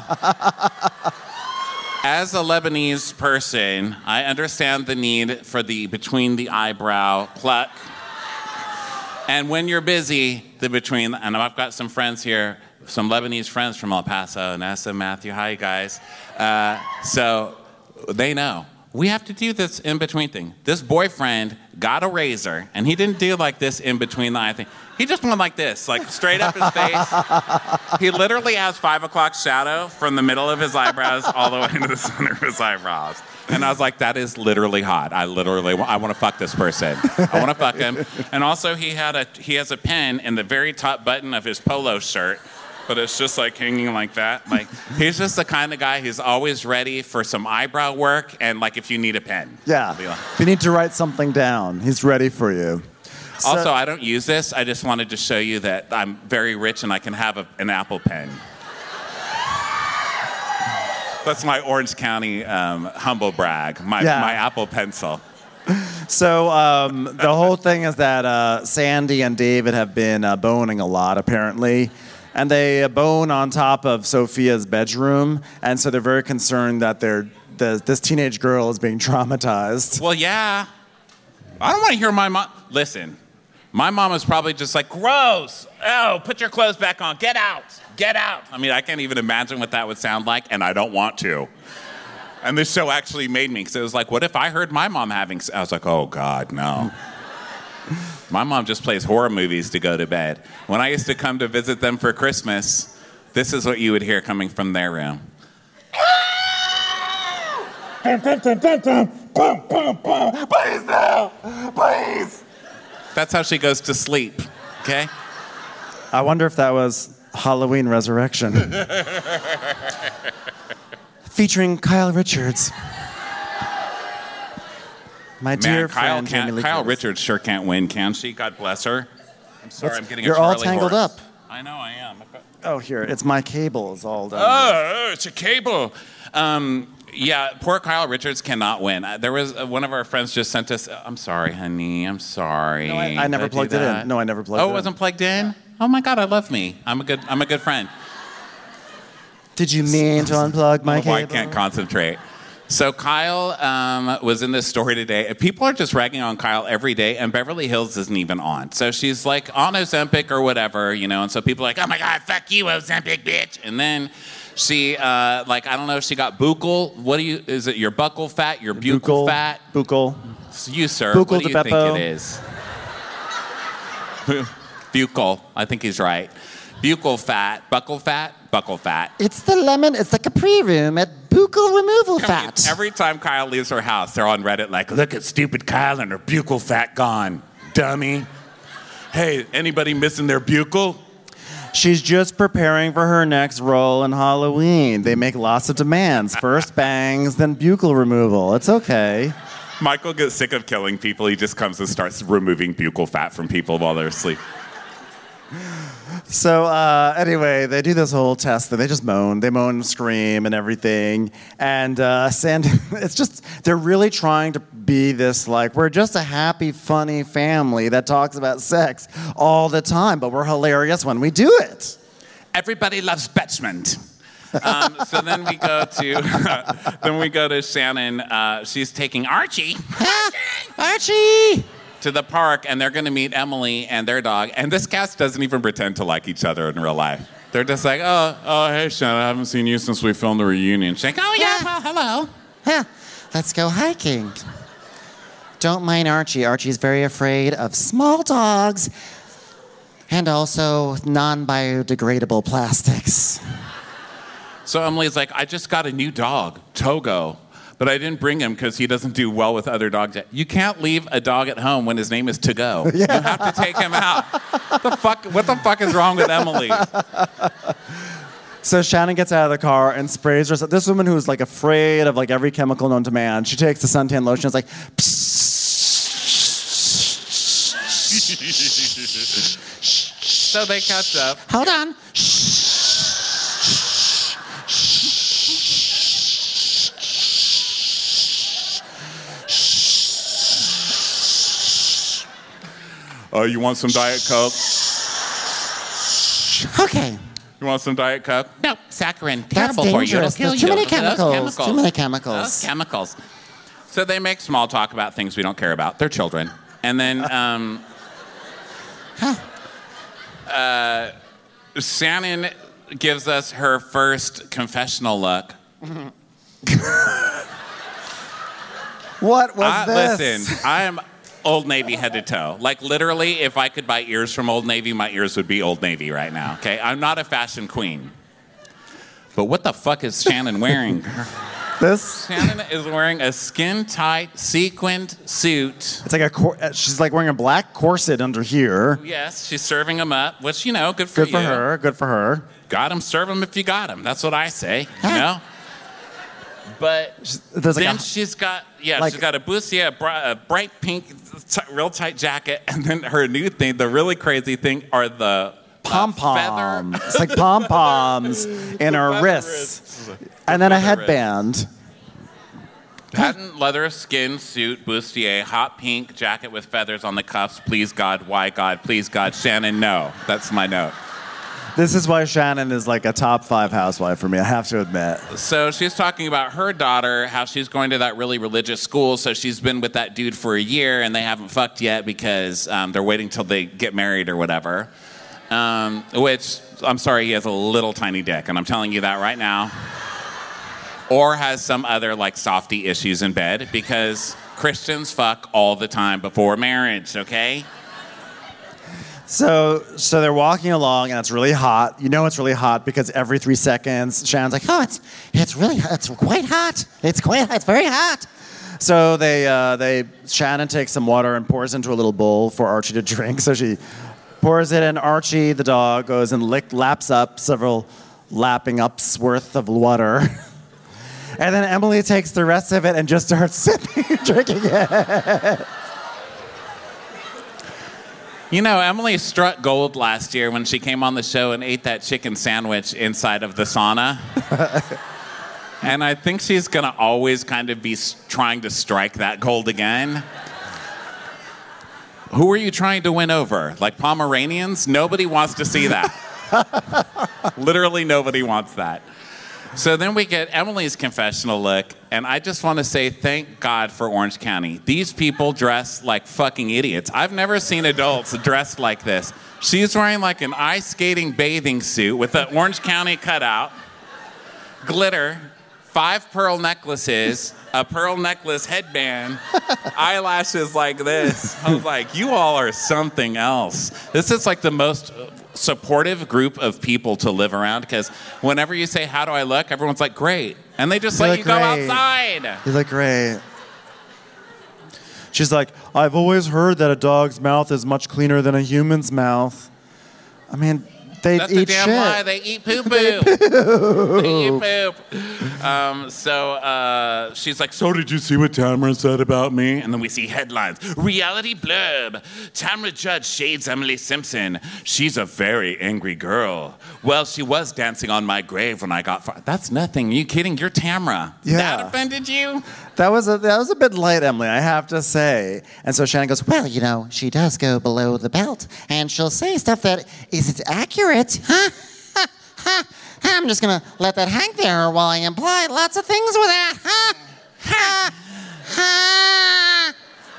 as a Lebanese person, I understand the need for the between the eyebrow pluck. And when you're busy, the between, and I've got some friends here, some Lebanese friends from El Paso, Nessa, Matthew, hi guys. Uh, so they know. We have to do this in-between thing. This boyfriend got a razor, and he didn't do like this in-between the eye thing. He just went like this, like straight up his face. He literally has five o'clock shadow from the middle of his eyebrows all the way to the center of his eyebrows. And I was like, that is literally hot. I literally, I want to fuck this person. I want to fuck him. And also he had a, he has a pen in the very top button of his polo shirt, but it's just like hanging like that. Like, he's just the kind of guy who's always ready for some eyebrow work and like if you need a pen. Yeah, like, if you need to write something down, he's ready for you. So, also, I don't use this. I just wanted to show you that I'm very rich and I can have a, an Apple Pen. That's my Orange County um, humble brag, my, Yeah. my Apple Pencil. So um, the whole thing is that uh, Sandy and David have been uh, boning a lot, apparently. And they uh, bone on top of Sophia's bedroom. And so they're very concerned that they're, the, this teenage girl is being traumatized. Well, yeah. I don't want to hear my mom. Listen, my mom was probably just like, gross. Oh, put your clothes back on. Get out. Get out. I mean, I can't even imagine what that would sound like, and I don't want to. And this show actually made me, because it was like, what if I heard my mom having sex? I was like, oh, God, no. My mom just plays horror movies to go to bed. When I used to come to visit them for Christmas, this is what you would hear coming from their room. Please, no. Please. That's how she goes to sleep, okay? I wonder if that was Halloween Resurrection. Featuring Kyle Richards. My dear Man, Kyle, friend, Jamie can't, Lee Kyle Curtis. Richards sure can't win, can she? God bless her. I'm sorry, It's- I'm getting you're a all Charlie tangled horse. up. I know I am. Oh, here, it's my cable is all done. Oh, it's a cable. Um, yeah, poor Kyle Richards cannot win. Uh, There was uh, one of our friends just sent us. I'm sorry, honey. I'm sorry. No, I- I never Did do plugged it in. that? No, I never plugged oh, it it in. wasn't plugged in. Oh my God, I love me. I'm a good. I'm a good friend. Did you mean to unplug my Oh, cable? I can't concentrate. So Kyle um, was in this story today. People are just ragging on Kyle every day, and Beverly Hills isn't even on. So she's like on Ozempic or whatever, you know, and so people are like, oh my God, fuck you, Ozempic, bitch. And then she, uh, like, I don't know if she got buccal. What do you, is it your buccal fat, your buccal, Buccal fat? Buccal. You, sir, Buccal what do de you think Beppo. it is? Buccal, I think he's right. Buccal fat, buccal fat, buccal fat. It's the lemon, it's the Capri Room at Buccal Removal I mean, Fat. every time Kyle leaves her house, they're on Reddit like, look at stupid Kyle and her buccal fat gone, dummy. Hey, anybody missing their buccal? She's just preparing for her next role in Halloween. They make lots of demands. First bangs, then buccal removal. It's okay. Michael gets sick of killing people. He just comes and starts removing buccal fat from people while they're asleep. So uh, anyway, they do this whole test thing. They just moan. They moan and scream and everything. And uh, Sandy, it's just, they're really trying to be this, like, we're just a happy, funny family that talks about sex all the time, but we're hilarious when we do it. Everybody loves Betchment. Um, so then we go to then we go to Shannon. Uh, she's taking Archie. Archie! to the park, and they're going to meet Emily and their dog. And this cast doesn't even pretend to like each other in real life. They're just like, oh, oh, hey, Shannon, I haven't seen you since we filmed the reunion. She's like, oh, yeah, well, hello. Yeah, let's go hiking. Don't mind Archie. Archie's very afraid of small dogs and also non-biodegradable plastics. So Emily's like, I just got a new dog, Togo, but I didn't bring him because he doesn't do well with other dogs. You can't leave a dog at home when his name is To Go. Yeah. You have to take him out. The fuck? What the fuck is wrong with Emily? So Shannon gets out of the car and sprays herself. This woman who's like afraid of like every chemical known to man. She takes the suntan lotion. It's like, so they catch up. Hold on. Oh, you want some Diet Coke? Okay. You want some Diet Coke? No, saccharin. That's Terrible for you. It'll dangerous. kill There's you. too many Look at those chemicals. chemicals. Too many chemicals. Those chemicals. So they make small talk about things we don't care about. They're children. And then um, uh, Shannon gives us her first confessional look. what was I, this? Listen, I am Old Navy head to toe. Like literally, if I could buy ears from Old Navy, my ears would be Old Navy right now, okay? I'm not a fashion queen. But what the fuck is Shannon wearing? This? Shannon is wearing a skin-tight, sequined suit. It's like a, cor- she's like wearing a black corset under here. Yes, she's serving them up, which, you know, good for Good you. for her, good for her. Got them, serve them if you got them. That's what I say, you know? But There's like then a- she's got, yeah, like- she's got a bustier, a, bri- a bright pink, t- real tight jacket, and then her new thing, the really crazy thing, are the Pom poms. It's like pom poms in her feather wrists. And then a feather headband. Patent leather skin suit, bustier, hot pink jacket with feathers on the cuffs. Please God, why God, please God, Shannon, no. That's my note. This is why Shannon is like a top five housewife for me, I have to admit. So she's talking about her daughter, how she's going to that really religious school. So she's been with that dude for a year and they haven't fucked yet because um, they're waiting till they get married or whatever. Um, which, I'm sorry, he has a little tiny dick, and I'm telling you that right now. Or has some other like softy issues in bed because Christians fuck all the time before marriage, okay? So, so they're walking along, and it's really hot. You know it's really hot because every three seconds, Shannon's like, Oh, it's it's really it's quite hot. It's quite it's very hot. so they, uh, they, Shannon takes some water and pours into a little bowl for Archie to drink. So she pours it in. Archie, the dog, goes and lick, laps up several lapping ups worth of water. And then Emily takes the rest of it and just starts sipping, drinking it. You know, Emily struck gold last year when she came on the show and ate that chicken sandwich inside of the sauna. And I think she's going to always kind of be s- trying to strike that gold again. Who are you trying to win over? Like Pomeranians? Nobody wants to see that. Literally nobody wants that. So then we get Emily's confessional look, and I just want to say thank God for Orange County. These people dress like fucking idiots. I've never seen adults dressed like this. She's wearing like an ice skating bathing suit with an Orange County cutout, glitter, five pearl necklaces, a pearl necklace headband, eyelashes like this. I was like, you all are something else. This is like the most supportive group of people to live around because whenever you say, how do I look? Everyone's like, great. And they just You let look you go great. outside. You look great. She's like, I've always heard that a dog's mouth is much cleaner than a human's mouth. I mean, they That's eat the damn shit. lie. They eat poo poo. They eat poop. Um, so uh, she's like, so did you see what Tamara said about me? And then we see headlines. Reality blurb. Tamara Judge shades Emily Simpson. She's a very angry girl. Well, she was dancing on my grave when I got far. That's nothing. Are you kidding? You're Tamara. Yeah. That offended you? That was a that was a bit light, Emily, I have to say. And so Shannon goes, Well, you know, she does go below the belt, and she'll say stuff that isn't accurate. Huh? Ha, ha. I'm just gonna let that hang there while I imply lots of things with that. Ha, ha, ha.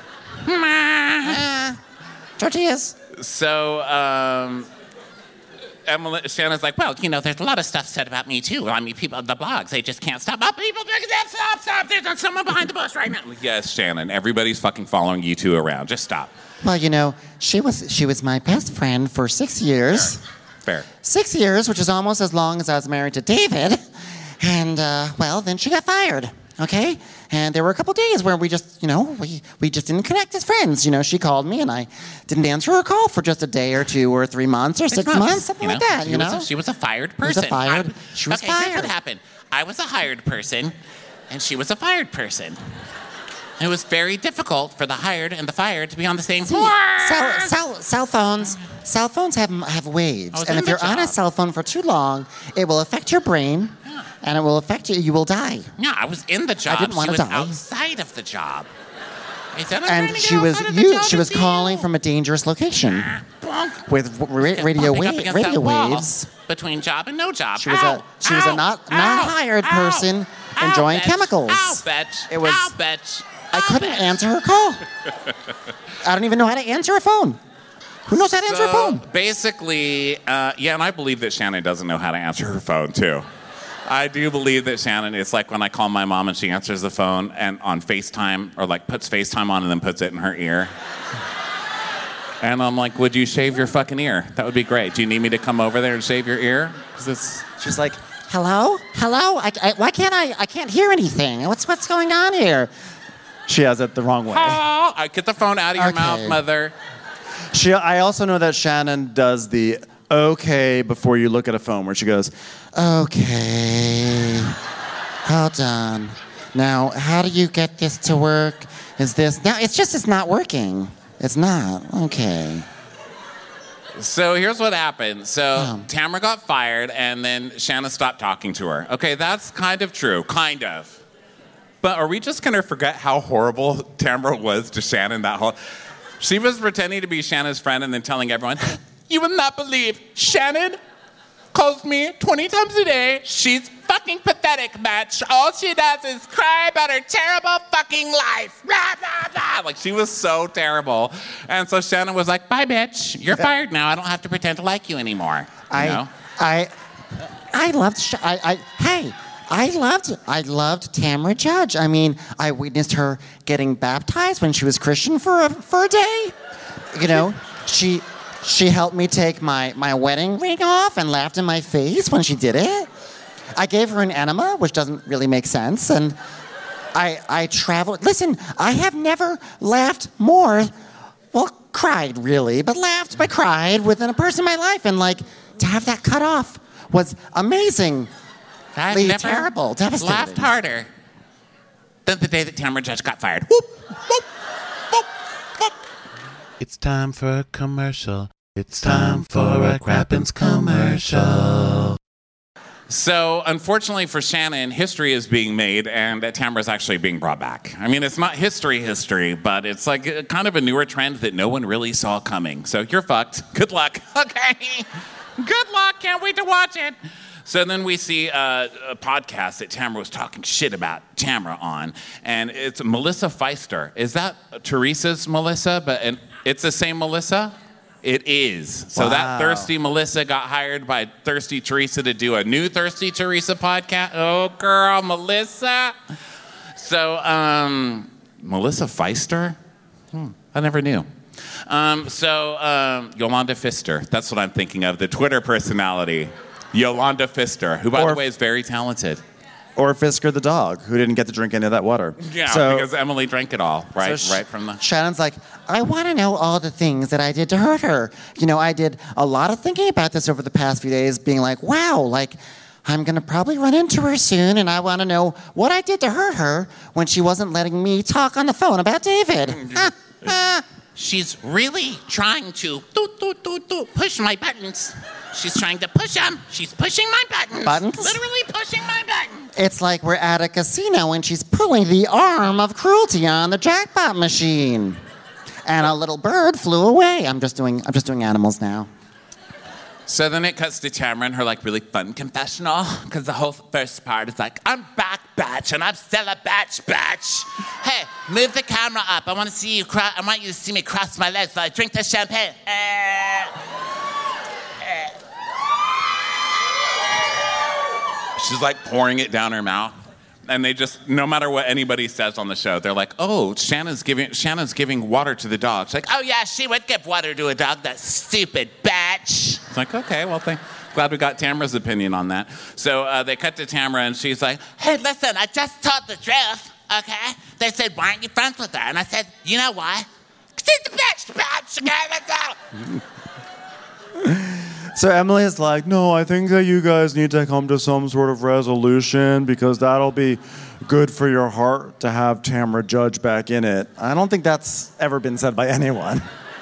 Ah, tortillas. So, um, Emily, Shannon's like, well, you know, there's a lot of stuff said about me, too. I mean, people, the blogs, they just can't stop. Oh, people, stop, stop. There's someone behind the bus right now. Yes, Shannon, everybody's fucking following you two around. Just stop. Well, you know, she was she was my best friend for six years. Fair. Fair. Six years, which is almost as long as I was married to David. And, uh, well, then she got fired, okay? And there were a couple days where we just, you know, we, we just didn't connect as friends. You know, she called me and I didn't answer her call for just a day or two or three months or six, six months, months, something you know, like that, she you was know? A, she was a fired person. She was a fired, I, she was okay, fired. Here's what happened. I was a hired person and she was a fired person. It was very difficult for the hired and the fired to be on the same floor. Cell, cell, cell phones, cell phones have have waves, and if you're on a cell phone for too long, it will affect your brain, yeah. and it will affect you. You will die. No, I was in the job. I didn't want to die. outside of the job. I said, I'm and she was you. She was calling you. from a dangerous location with ra- radio wa- radio waves between job and no job. She was ow, a she ow, was a not ow, not hired ow, person ow, enjoying bitch, chemicals. Ow, bitch. It was. Ow, bitch. I couldn't answer her call. I don't even know how to answer a phone. Who knows how to answer a phone? Basically, uh, yeah, and I believe that Shannon doesn't know how to answer her phone, too. I do believe that Shannon, it's like when I call my mom and she answers the phone and on FaceTime, or like puts FaceTime on and then puts it in her ear. And I'm like, would you shave your fucking ear? That would be great. Do you need me to come over there and shave your ear? 'Cause it's... She's like, hello? Hello? I, I, why can't I, I can't hear anything. What's, what's going on here? She has it the wrong way. Oh, I get the phone out of your Okay. mouth, mother. She, I also know that Shannon does the okay before you look at a phone, where she goes, okay, hold on. Now, how do you get this to work? Is this, no, it's just, it's not working. It's not, okay. So here's what happened. So Oh. Tamara got fired, and then Shannon stopped talking to her. Okay, that's kind of true, kind of. But are we just gonna forget how horrible Tamara was to Shannon that whole... She was pretending to be Shannon's friend and then telling everyone, you will not believe, Shannon calls me twenty times a day. She's fucking pathetic, bitch. All she does is cry about her terrible fucking life. Blah, blah, blah. Like, she was so terrible. And so Shannon was like, bye, bitch. You're fired now. I don't have to pretend to like you anymore. You I, know? I, I loved, Sh- I, I, hey, I loved, I loved Tamara Judge. I mean, I witnessed her getting baptized when she was Christian for a, for a day. You know, she, she helped me take my, my wedding ring off and laughed in my face when she did it. I gave her an enema, which doesn't really make sense, and I, I traveled. Listen, I have never laughed more, well, cried really, but laughed but cried within a person in my life, and like, to have that cut off was amazing. I've Lee, never terrible, devastating. laughed harder than the day that Tamara Judge got fired. Whoop, whoop, whoop, whoop. It's time for a commercial. It's time for a Crappens commercial. So, unfortunately for Shannon, history is being made, and uh, Tamara's actually being brought back. I mean, it's not history history, but it's like a, kind of a newer trend that no one really saw coming. So you're fucked. Good luck. Okay. Good luck. Can't wait to watch it. So then we see uh, a podcast that Tamara was talking shit about Tamara on, and it's Melissa Feister. Is that Teresa's Melissa? But and it's the same Melissa? It is. So Wow. that thirsty Melissa got hired by Thirsty Teresa to do a new Thirsty Teresa podcast. Oh, girl, Melissa. So, um, Melissa Feister? Hmm, I never knew. Um, so, um, Yolanda Pfister. That's what I'm thinking of, the Twitter personality. Yolanda Pfister, who, by Or- the way, is very talented. or Fisker the dog, who didn't get to drink any of that water. Yeah, so, because Emily drank it all, right? So sh- right from the... Shannon's like, I want to know all the things that I did to hurt her. You know, I did a lot of thinking about this over the past few days, being like, wow, like, I'm going to probably run into her soon, and I want to know what I did to hurt her when she wasn't letting me talk on the phone about David. She's really trying to doot, doot, doot, doot, push my buttons. She's trying to push them. She's pushing my buttons. Buttons? Literally pushing my buttons. It's like we're at a casino and she's pulling the arm of cruelty on the jackpot machine. And a little bird flew away. I'm just doing I'm just doing animals now. So then it cuts to Tamara and her like really fun confessional, because the whole first part is like, I'm back, batch, and I'm still a batch, batch. Hey, move the camera up. I want to see you. Cro- I want you to see me cross my legs while I drink the champagne. Uh, uh. She's like pouring it down her mouth. And they just, no matter what anybody says on the show, they're like, oh, Shanna's giving Shanna's giving water to the dog. She's like, oh yeah, she would give water to a dog, that stupid batch. It's like, okay, well, thank, glad we got Tamara's opinion on that. So uh, they cut to Tamara and she's like, hey, listen, I just told the truth, okay? They said, why aren't you friends with her? And I said, you know why? Because she's the bitch, bitch, okay, let's go. So Emily is like, no, I think that you guys need to come to some sort of resolution because that'll be good for your heart to have Tamara Judge back in it. I don't think that's ever been said by anyone.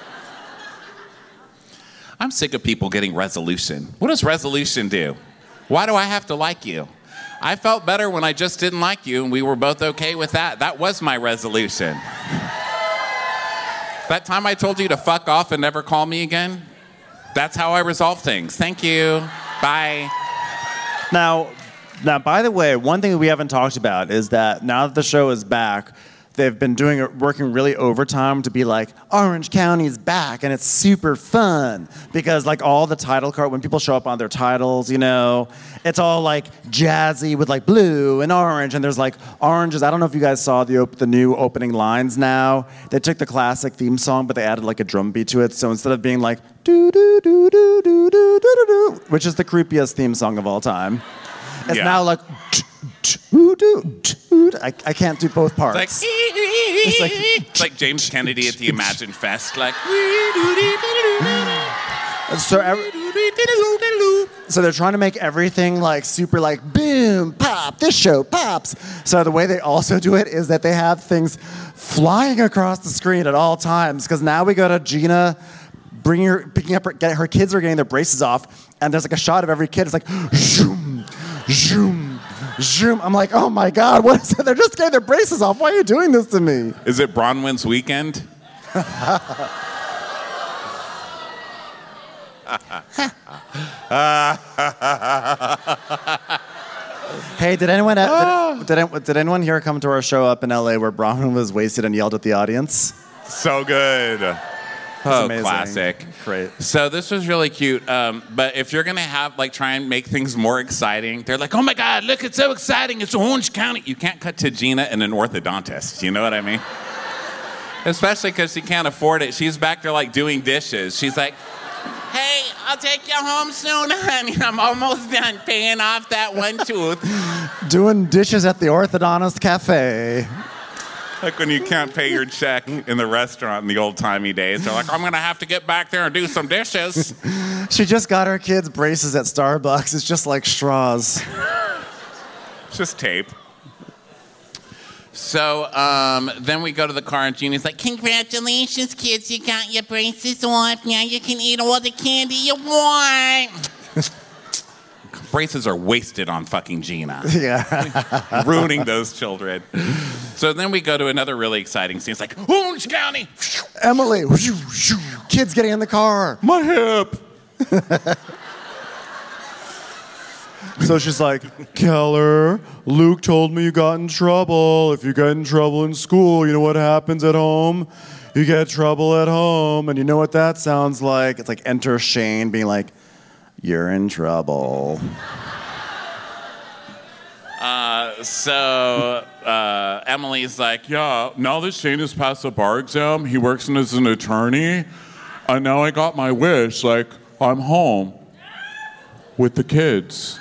I'm sick of people getting resolution. What does resolution do? Why do I have to like you? I felt better when I just didn't like you and we were both okay with that. That was my resolution. That time I told you to fuck off and never call me again, that's how I resolve things. Thank you. Bye. Now, now, by the way, one thing that we haven't talked about is that now that the show is back, they've been doing it, working really overtime to be like, Orange County's back, and it's super fun because like all the title card, when people show up on their titles, you know, it's all like jazzy with like blue and orange, and there's like oranges. I don't know if you guys saw the op- the new opening lines now. They took the classic theme song, but they added like a drum beat to it. So instead of being like do do do do do do do do, which is the creepiest theme song of all time, it's Yeah. now like. Ooh, dude, dude. I, I can't do both parts. It's like, it's like, it's like James Kennedy at the Imagine Fest. Like, so, every, so they're trying to make everything like super like boom, pop, this show pops. So the way they also do it is that they have things flying across the screen at all times. Because now we go to Gina bringing her, picking up her, get, her kids are getting their braces off. And there's like a shot of every kid. It's like zoom, zoom. Zoom. I'm like, oh my God, what is it? They're just getting their braces off. Why are you doing this to me? is it Bronwyn's weekend? Hey, did anyone did, did, did anyone here come to our show up in L A where Bronwyn was wasted and yelled at the audience? So good. Oh, amazing. classic. Great. So this was really cute. Um, but if you're gonna have like try and make things more exciting, they're like, oh my God, look, it's so exciting. It's Orange County. You can't cut to Gina and an orthodontist. You know what I mean? Especially because she can't afford it. She's back there like doing dishes. She's like, hey, I'll take you home soon, honey. I'm almost done paying off that one tooth. Doing dishes at the orthodontist cafe. Like when you can't pay your check in the restaurant in the old-timey days. They're like, I'm going to have to get back there and do some dishes. She just got her kids braces at Starbucks. It's just like straws. It's just tape. So um, then we go to the car and Jeannie's like, congratulations, kids. You got your braces off. Now you can eat all the candy you want. Braces are wasted on fucking Gina. Yeah. Ruining those children. So then we go to another really exciting scene. It's like, Orange County! Emily, kids getting in the car. My hip! So she's like, Keller, Luke told me you got in trouble. If you get in trouble in school, you know what happens at home? You get trouble at home. And you know what that sounds like? It's like enter Shane being like, you're in trouble. Uh, so uh, Emily's like, yeah, now that Shane has passed the bar exam, he works in as an attorney, and now I got my wish. Like, I'm home with the kids.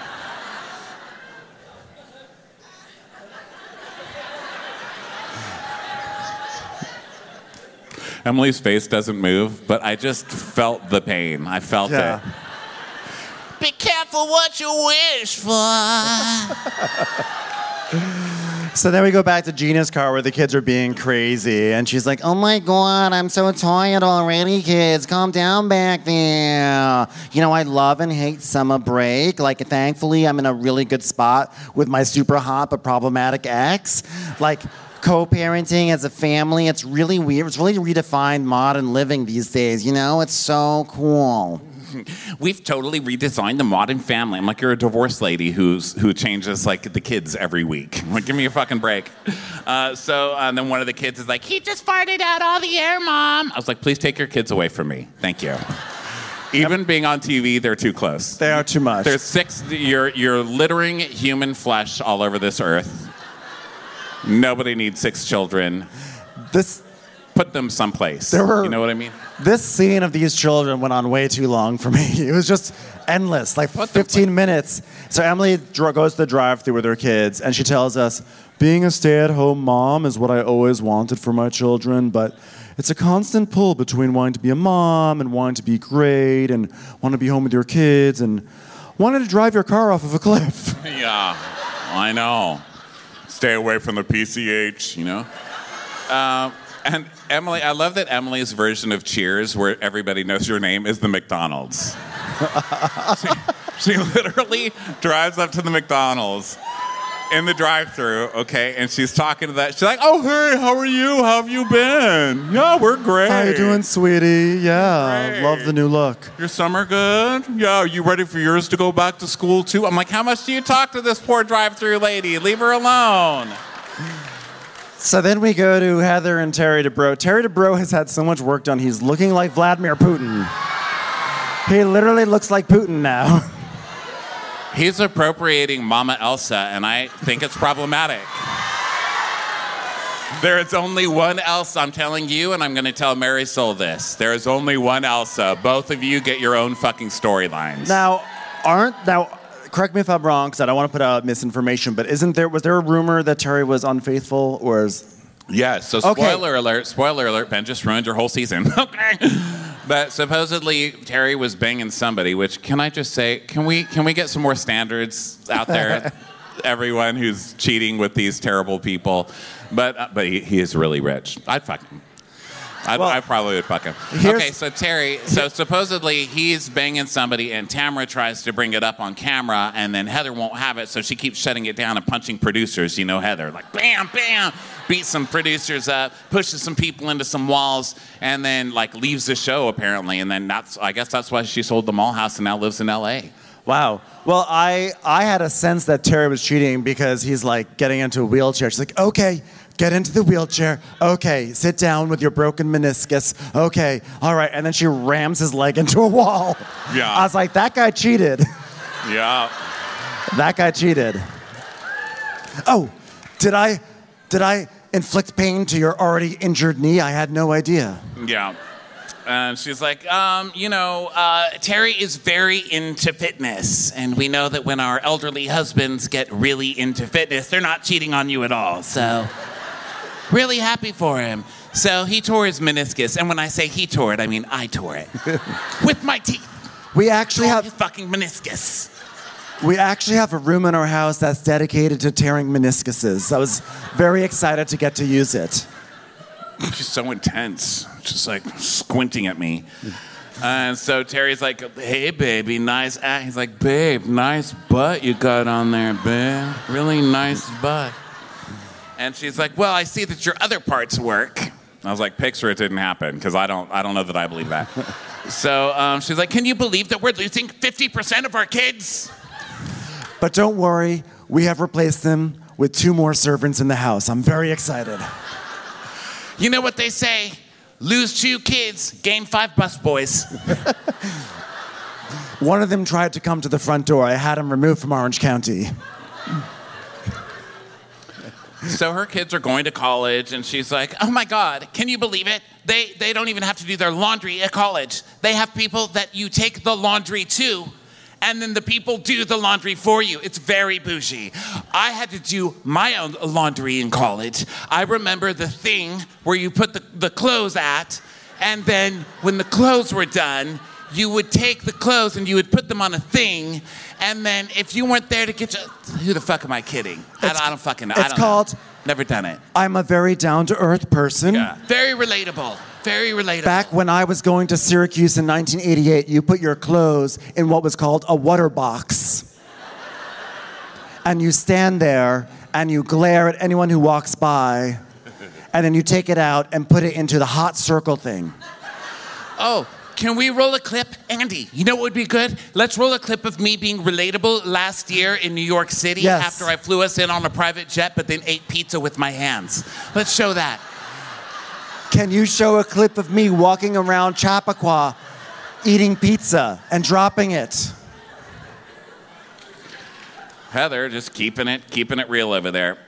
Emily's face doesn't move, but I just felt the pain. I felt Yeah. it. Be careful what you wish for. So then we go back to Gina's car where the kids are being crazy. And she's like, oh my God, I'm so tired already, kids. Calm down back there. You know, I love and hate summer break. Like, thankfully, I'm in a really good spot with my super hot but problematic ex. Like, co-parenting as a family, it's really weird. It's really redefined modern living these days, you know? It's so cool. we've totally redesigned the Modern Family. I'm like, you're a divorced lady who's who changes like the kids every week. I'm like, give me a fucking break. Uh, so uh, then one of the kids is like, he just farted out all the air, Mom. I was like, please take your kids away from me. Thank you. Even being on T V, they're too close. They are too much. There's six. You're you're littering human flesh all over this earth. Nobody needs six children. This. Put them someplace. There were, you know what I mean? This scene of these children went on way too long for me. It was just endless, like fifteen minutes. So Emily dr- goes to the drive-thru with her kids, and she tells us, being a stay-at-home mom is what I always wanted for my children, but it's a constant pull between wanting to be a mom and wanting to be great and want to be home with your kids and wanting to drive your car off of a cliff. Yeah, I know. Stay away from the P C H, you know? Uh, And Emily, I love that Emily's version of Cheers, where everybody knows your name, is the McDonald's. she, she literally drives up to the McDonald's in the drive-thru, okay, and she's talking to that. She's like, "Oh, hey, how are you? How have you been? Yeah, we're great. How you doing, sweetie? Yeah, Great. love the new look. Your summer good? Yeah, you ready for yours to go back to school too?" I'm like, "How much do you talk to this poor drive-thru lady? Leave her alone." So then we go to Heather and Terry DeBro. Terry DeBro has had so much work done, he's looking like Vladimir Putin. He literally looks like Putin now. He's appropriating Mama Elsa, and I think it's problematic. There is only one Elsa, I'm telling you, and I'm going to tell Mary Soul this. There is only one Elsa. Both of you get your own fucking storylines. Now, aren't... Now, correct me if I'm wrong, because I don't want to put out misinformation, but isn't there... Was there a rumor that Terry was unfaithful, or is... Yes, so Okay. spoiler alert, spoiler alert, Ben just ruined your whole season. Okay. But supposedly Terry was banging somebody, which, can I just say, can we can we get some more standards out there? Everyone who's cheating with these terrible people. But uh, but he, he is really rich. I'd fuck him. I'd, Well, I probably would fuck him. here's- Okay, so Terry, so supposedly he's banging somebody and Tamara tries to bring it up on camera and then Heather won't have it, so she keeps shutting it down and punching producers. You know Heather, like bam, bam, beats some producers up, pushes some people into some walls, and then like leaves the show apparently. And then that's, I guess that's why she sold the mall house and now lives in L A. Wow. Well, I, I had a sense that Terry was cheating because he's like getting into a wheelchair. She's like, okay, get into the wheelchair. Okay, sit down with your broken meniscus. Okay, all right. And then she rams his leg into a wall. Yeah. I was like, that guy cheated. Yeah. That guy cheated. Oh, did I, did I inflict pain to your already injured knee? I had no idea. Yeah. And she's like, um, you know, uh, Terry is very into fitness. And we know that when our elderly husbands get really into fitness, they're not cheating on you at all. So, really happy for him. So he tore his meniscus. And when I say he tore it, I mean I tore it. With my teeth. We actually Tore have his fucking meniscus. we actually have a room in our house that's dedicated to tearing meniscuses. I was very excited to get to use it. She's so intense, just like squinting at me. And so Terry's like, hey, baby, nice act. He's like, babe, nice butt you got on there, babe. Really nice butt. And she's like, well, I see that your other parts work. I was like, picture it didn't happen, because I don't, I don't know that I believe that. So um, she's like, can you believe that we're losing fifty percent of our kids? But don't worry, we have replaced them with two more servants in the house. I'm very excited. You know what they say? Lose two kids, gain five busboys. One of them tried to come to the front door. I had him removed from Orange County. So her kids are going to college, and she's like, oh my God, can you believe it? They, they don't even have to do their laundry at college. They have people that you take the laundry to, and then the people do the laundry for you. It's very bougie. I had to do my own laundry in college. I remember the thing where you put the, the clothes at, and then when the clothes were done, you would take the clothes and you would put them on a thing, and then if you weren't there to get you... Who the fuck am I kidding? I, I don't fucking know. I It's don't called... know. Never done it. I'm a very down-to-earth person. Yeah. Very relatable. Very relatable. Back when I was going to Syracuse in nineteen eighty-eight, you put your clothes in what was called a water box. And you stand there and you glare at anyone who walks by, and then you take it out and put it into the hot circle thing. Oh, can we roll a clip? Andy, you know what would be good? Let's roll a clip of me being relatable last year in New York City Yes. after I flew us in on a private jet, but then ate pizza with my hands. Let's show that. Can you show a clip of me walking around Chappaqua eating pizza and dropping it? Heather just keeping it, keeping it real over there.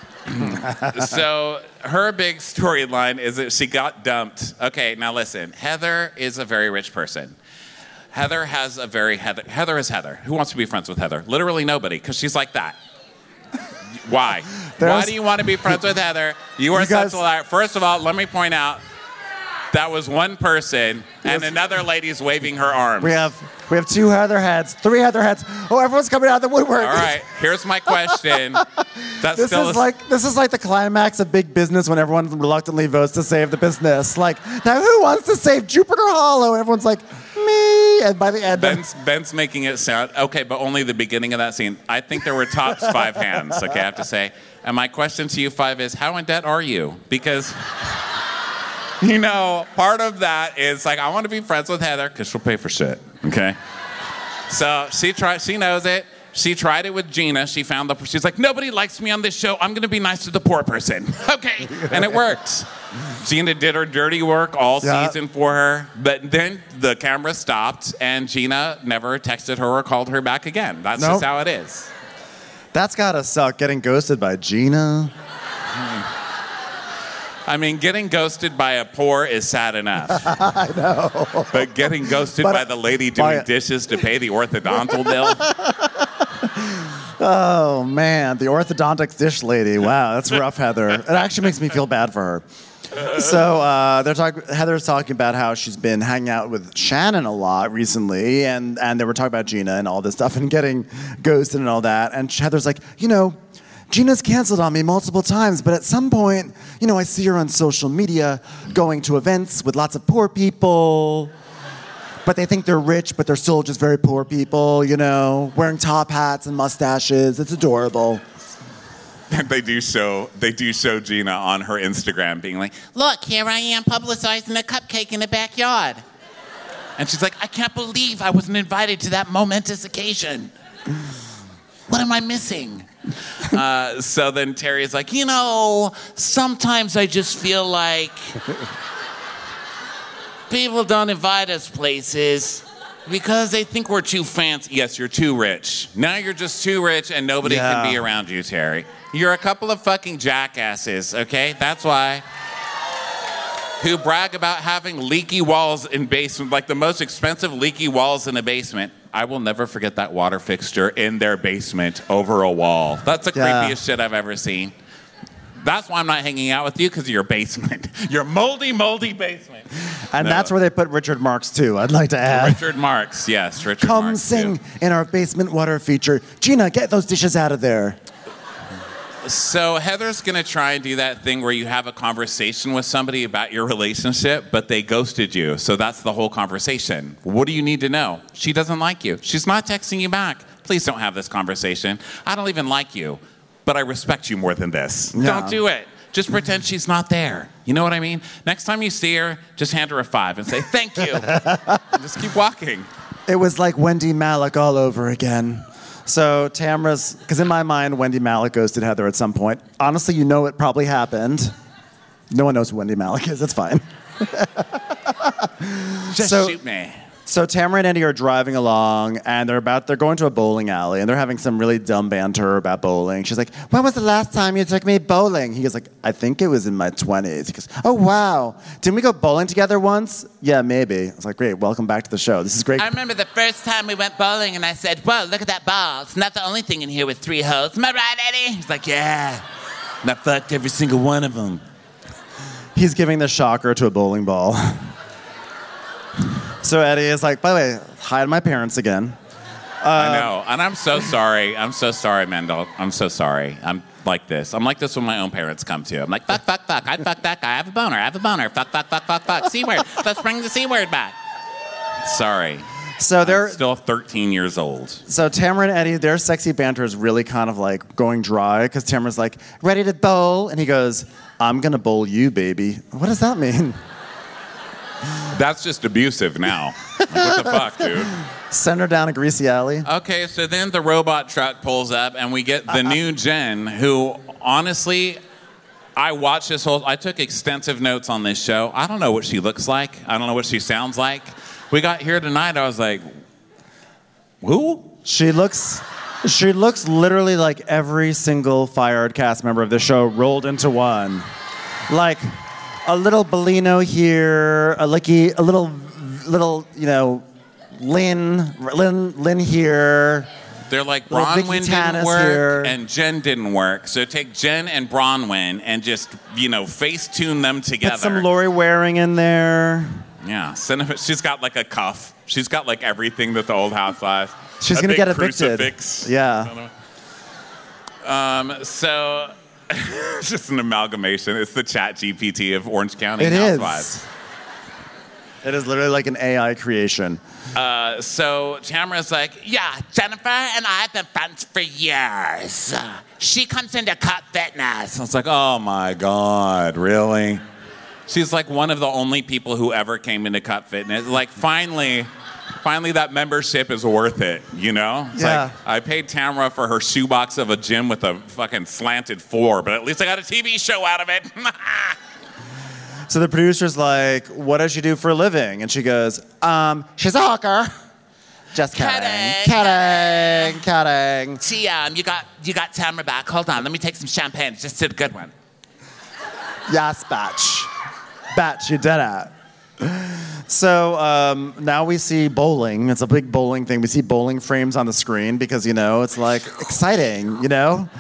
So her big storyline is that she got dumped. Okay, now listen. Heather is a very rich person. Heather has a very Heather. Heather is Heather. Who wants to be friends with Heather? Literally nobody, because she's like that. Why? There's- Why do you want to be friends with Heather? You are You guys- such a liar. First of all, let me point out that was one person, and Yes. another lady's waving her arms. We have we have two Heather heads, three Heather heads. Oh, everyone's coming out of the woodwork. All right, here's my question. That's This still is a- like this is like the climax of big business when everyone reluctantly votes to save the business. Like, now who wants to save Jupiter Hollow? And everyone's like, me. And by the end, Ben's, Ben's making it sound okay, but only the beginning of that scene. I think there were tops five hands. Okay, I have to say. And my question to you five is, how in debt are you? Because, you know, part of that is like, I want to be friends with Heather because she'll pay for shit. Okay. So she tried. She knows it. She tried it with Gina. She found the. She's like, nobody likes me on this show. I'm going to be nice to the poor person. Okay, and it worked. Gina did her dirty work all Yeah. season for her, but then the camera stopped, and Gina never texted her or called her back again. That's Nope. just how it is. that's gotta suck. Getting ghosted by Gina. I mean, getting ghosted by a poor is sad enough. I know. But getting ghosted But- by the lady by doing a- dishes to pay the orthodontal bill. Oh man, the orthodontics dish lady. Wow, that's rough, Heather. It actually makes me feel bad for her. So uh, they're talking. Heather's talking about how she's been hanging out with Shannon a lot recently, and and they were talking about Gina and all this stuff and getting ghosted and all that. And Heather's like, you know, Gina's canceled on me multiple times, but at some point, you know, I see her on social media going to events with lots of poor people. But they think they're rich, but they're still just very poor people, you know, wearing top hats and mustaches. It's adorable. they do show they do show Gina on her Instagram being like, Look, here I am publicizing a cupcake in the backyard. and she's like, I can't believe I wasn't invited to that momentous occasion. What am I missing? uh, so then Terry's like, you know, sometimes I just feel like people don't invite us places because they think we're too fancy. Yes, you're too rich. Now you're just too rich and nobody Yeah. can be around you, Terry. You're a couple of fucking jackasses, okay? That's why. Who brag about having leaky walls in basement, like the most expensive leaky walls in a basement. I will never forget that water fixture in their basement over a wall. That's the Yeah. creepiest shit I've ever seen. That's why I'm not hanging out with you, because of your basement. Your moldy, moldy basement. And No. that's where they put Richard Marx, too, I'd like to add. Richard Marx, yes, Richard Come Marx. sing too. in our basement water feature. Gina, get those dishes out of there. So Heather's gonna try and do that thing where you have a conversation with somebody about your relationship, but they ghosted you. So that's the whole conversation. What do you need to know? She doesn't like you. She's not texting you back. Please don't have this conversation. I don't even like you, but I respect you more than this. Yeah. Don't do it. Just pretend she's not there. You know what I mean? Next time you see her, just hand her a five and say, thank you. And just keep walking. It was like Wendy Malick all over again. So Tamra's, because in my mind, Wendy Malick ghosted Heather at some point. Honestly, you know it probably happened. No one knows who Wendy Malick is. It's fine. Just So- shoot me. So Tamara and Andy are driving along, and they're about they're going to a bowling alley, and they're having some really dumb banter about bowling. She's like, "When was the last time you took me bowling?" He goes like, "I think it was in my twenties." He goes, "Oh wow, didn't we go bowling together once?" "Yeah, maybe." I was like, "Great, welcome back to the show. This is great." I remember the first time we went bowling and I said, whoa, look at that ball. It's not the only thing in here with three holes. Am I right, Eddie? He's like, yeah. And I fucked every single one of them. He's giving the shocker to a bowling ball. So Eddie is like, "By the way, hi to my parents again." I know, and I'm so sorry. I'm so sorry, Mendel. I'm so sorry. I'm like this. I'm like this when my own parents come to. I'm like, fuck, fuck, fuck. I fuck that guy. I have a boner. I have a boner. Fuck, fuck, fuck, fuck, fuck. C word. Let's bring the C word back. Sorry. So they're I'm still thirteen years old. So Tamara and Eddie, their sexy banter is really kind of like going dry because Tamara's like, "Ready to bowl?" And he goes, "I'm gonna bowl you, baby." What does that mean? That's just abusive now. Like, what the fuck, dude? Send her down a greasy alley. Okay, so then the robot truck pulls up, and we get the new Jen, who, honestly, I watched this whole... I took extensive notes on this show. I don't know what she looks like. I don't know what she sounds like. We got here tonight, I was like, who? She looks... She looks literally like every single fired cast member of the show rolled into one. Like, a little Bellino here, a licky, a little, little, you know... Lynn, Lynn, Lynn here. They're like, Little Vicky Bronwyn Tanis didn't work here. and Jen didn't work. So take Jen and Bronwyn and just, you know, face tune them together. Put some Lori Waring in there. Yeah, cinema, she's got like a cuff. She's got like everything that the old housewives. She's a gonna big get evicted. crucifix. Yeah. Um. So, it's just an amalgamation. It's the Chat G P T of Orange County It housewives. is. It is literally like an A I creation. Uh, so Tamara's like, Yeah, Jennifer and I have been friends for years. She comes into Cut Fitness. so it's like, oh my God, really? She's like one of the only people who ever came into Cut Fitness. Like, finally, finally that membership is worth it, you know? It's Yeah. like, I paid Tamara for her shoebox of a gym with a fucking slanted floor, but at least I got a T V show out of it. So the producer's like, what does she do for a living? And she goes, um, she's a hawker. Just kidding. Kidding. Kidding. Kidding. She, um, you got, you got Tamara back. Hold on, let me take some champagne. Just did a good one. Yes, batch. Batch, you did it. So um, now we see bowling. It's a big bowling thing. We see bowling frames on the screen because, you know, it's like exciting, you know?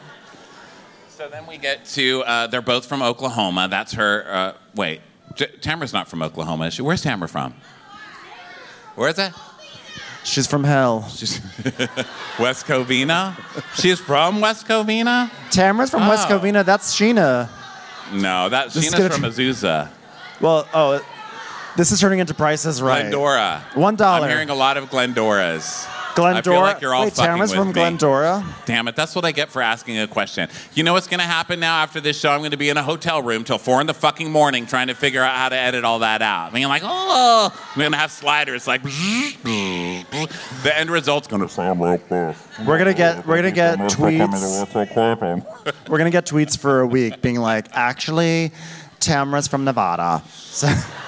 So then we get to, uh, they're both from Oklahoma. That's her, uh, wait, J- Tamara's not from Oklahoma, is she? Where's Tamara from? Where is it? She's from hell. She's West Covina? She's from West Covina? Tamara's from West Oh. Covina. That's Sheena. No, that This is Sheena's gonna from tr- Azusa. Well, oh, this is turning into Prices Right. Glendora. One dollar. I'm hearing a lot of Glendoras. Glendora. I feel like you're all Wait, fucking Tamara's with from me. Glendora? Damn it, that's what I get for asking a question. You know what's going to happen now after this show? I'm going to be in a hotel room till four in the fucking morning trying to figure out how to edit all that out. I mean, like, oh, I'm going to have sliders like, the end result's going to sound like this. We're gonna get we're gonna get tweets. We're gonna get tweets for a week being like, actually, Tamara's from Nevada. So,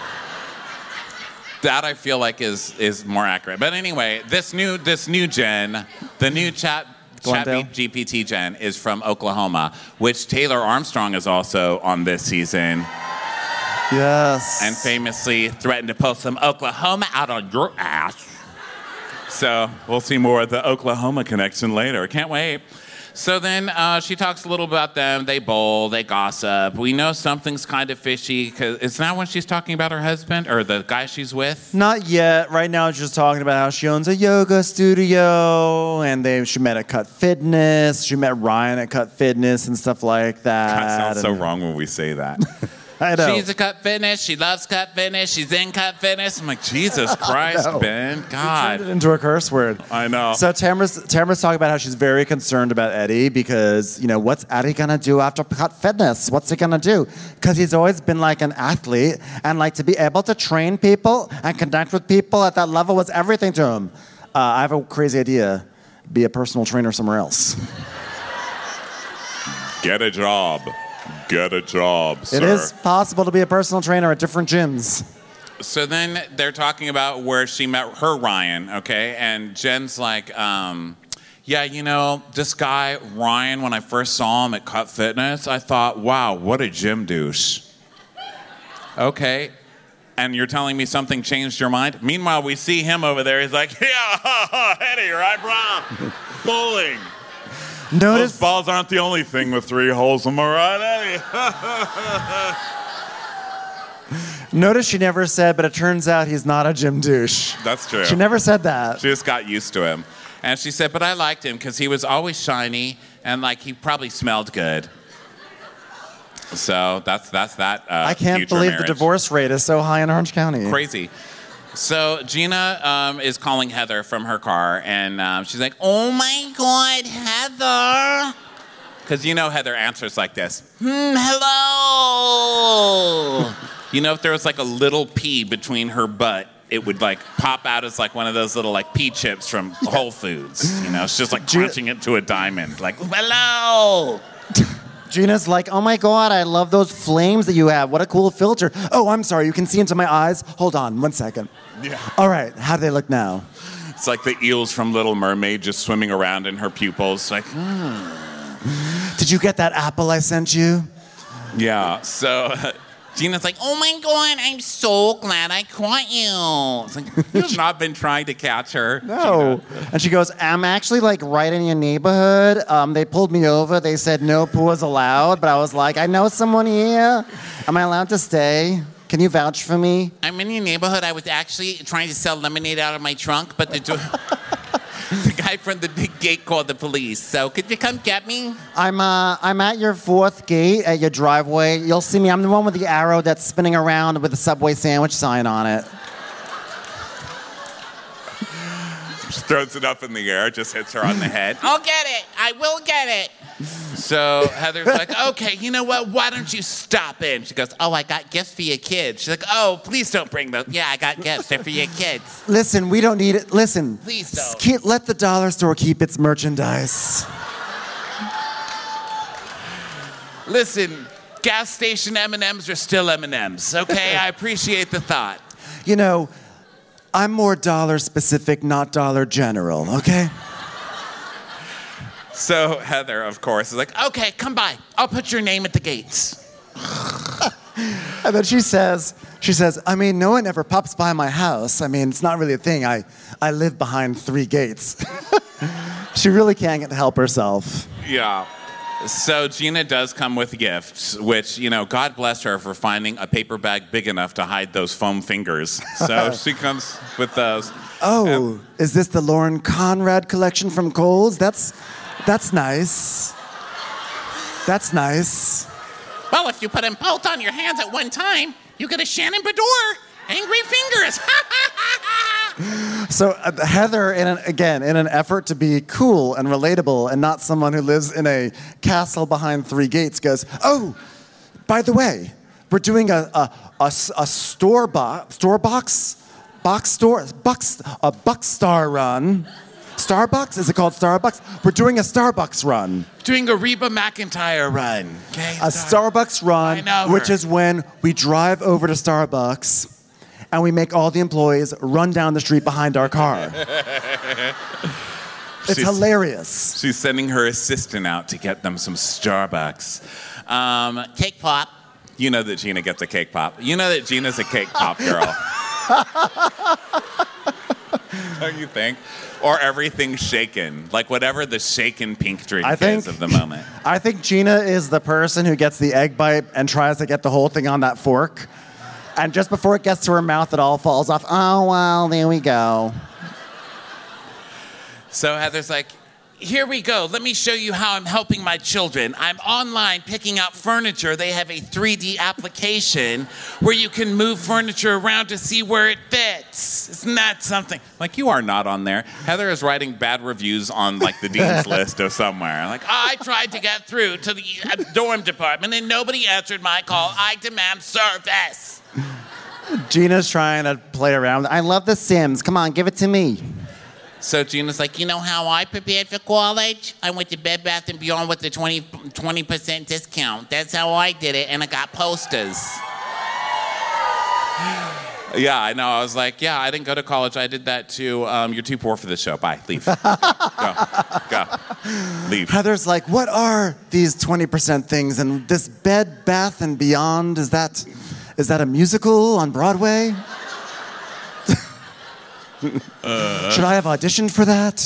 That I feel like is is more accurate. But anyway, this new this new Jen, the new chat Glendale. chat G P T Jen is from Oklahoma, which Taylor Armstrong is also on this season, yes. and famously threatened to pull some Oklahoma out on your ass. So we'll see more of the Oklahoma connection later. Can't wait. So then uh, she talks a little about them. They bowl, they gossip. We know something's kind of fishy because it's not when she's talking about her husband or the guy she's with. Not yet. Right now, she's just talking about how she owns a yoga studio, and they she met at Cut Fitness. She met Ryan at Cut Fitness and stuff like that. That sounds so And- wrong when we say that. I know. She's a Cut Fitness. She loves Cut Fitness. She's in Cut Fitness. I'm like, Jesus Christ, know. Ben. Turned it God. into a curse word. I know. So Tamara's, Tamara's talking about how she's very concerned about Eddie because, you know, what's Eddie gonna do after Cut Fitness? What's he gonna do? Because he's always been like an athlete, and like to be able to train people and connect with people at that level was everything to him. Uh, I have a crazy idea: be a personal trainer somewhere else. Get a job. Get a job, sir. It is possible to be a personal trainer at different gyms. So then they're talking about where she met her Ryan, okay? And Jen's like, um, yeah, you know, this guy, Ryan, when I first saw him at Cut Fitness, I thought, wow, what a gym douche. Okay. And you're telling me something changed your mind? Meanwhile, we see him over there. He's like, yeah, ha, ha, Eddie, right, bro? Bowling. Notice Those balls aren't the only thing with three holes, am I right, Eddie? Notice she never said, but it turns out he's not a gym douche. That's true. She never said that. She just got used to him. And she said, but I liked him because he was always shiny and like he probably smelled good. So that's that's that. Uh, I can't future believe marriage. the divorce rate is so high in Orange County. Crazy. So Gina um, is calling Heather from her car, and um, she's like, "Oh my God, Heather!" Because you know Heather answers like this. Hmm, hello. You know, if there was like a little pea between her butt, it would like pop out as like one of those little like pea chips from Whole Foods. You know, it's just like crunching it to a diamond. Like, hello. Gina's like, oh my God, I love those flames that you have. What a cool filter. Oh, I'm sorry, you can see into my eyes. Hold on, one second. Yeah. All right, how do they look now? It's like the eels from Little Mermaid just swimming around in her pupils. Like, hmm. Did you get that apple I sent you? Yeah, so Gina's like, oh my God, I'm so glad I caught you. It's like, you've not been trying to catch her. No. Gina. And she goes, I'm actually like right in your neighborhood. Um, they pulled me over. They said no poos allowed. But I was like, I know someone here. Am I allowed to stay? Can you vouch for me? I'm in your neighborhood. I was actually trying to sell lemonade out of my trunk, but the, the guy from the big gate called the police. So could you come get me? I'm uh, I'm at your fourth gate at your driveway. You'll see me. I'm the one with the arrow that's spinning around with the Subway sandwich sign on it. Just throws it up in the air, just hits her on the head. I'll get it. I will get it. So Heather's like, Okay, you know what? Why don't you stop in? She goes, oh, I got gifts for your kids. She's like, oh, please don't bring them. Yeah, I got gifts. They're for your kids. Listen, we don't need it. Listen. Please don't. Keep, let the dollar store keep its merchandise. Listen, gas station M and M's are still M and M's, okay? I appreciate the thought. You know, I'm more dollar specific, not dollar general, okay? So Heather, of course, is like, Okay, come by. I'll put your name at the gates. And then she says, she says, I mean, no one ever pops by my house. I mean, it's not really a thing. I, I live behind three gates. She really can't help herself. yeah. So Gina does come with gifts, which, you know, God bless her for finding a paper bag big enough to hide those foam fingers. So she comes with those. Oh, And- is this the Lauren Conrad collection from Kohl's? That's, that's nice. That's nice. Well, if you put them both on your hands at one time, you get a Shannon Bedore. Angry fingers. So uh, Heather, in an, again, in an effort to be cool and relatable and not someone who lives in a castle behind three gates, goes, oh, by the way, we're doing a, a, a, a store, bo- store box, box store, bucks, a Buckstar run. Starbucks? Is it called Starbucks? We're doing a Starbucks run. Doing a Reba McEntire run. Okay, A Starbucks run, I know which her. is when we drive over to Starbucks and we make all the employees run down the street behind our car. It's She's- hilarious. She's sending her assistant out to get them some Starbucks. Um, Cake pop. you know that Gina gets a cake pop. You know that Gina's a cake pop girl. Don't you think? Or everything shaken. Like whatever the shaken pink drink I think- is of the moment. I think Gina is the person who gets the egg bite and tries to get the whole thing on that fork. And just before it gets to her mouth, it all falls off. Oh, well, there we go. So Heather's like, here we go. Let me show you how I'm helping my children. I'm online picking out furniture. They have a three D application where you can move furniture around to see where it fits. Isn't that something? Like, you are not on there. Heather is writing bad reviews on, like, the dean's list of somewhere. Like, I tried to get through to the uh, dorm department and nobody answered my call. I demand service. Gina's trying to play around. I love The Sims. Come on, give it to me. So Gina's like, you know how I prepared for college? I went to Bed Bath and Beyond with the twenty percent discount. That's how I did it, and I got posters. yeah, I know. I was like, yeah, I didn't go to college. I did that too. Um, you're too poor for this show. Bye. Leave. Go. Go. Leave. Heather's like, what are these twenty percent things? And this Bed Bath and Beyond, is that, is that a musical on Broadway? Uh. Should I have auditioned for that?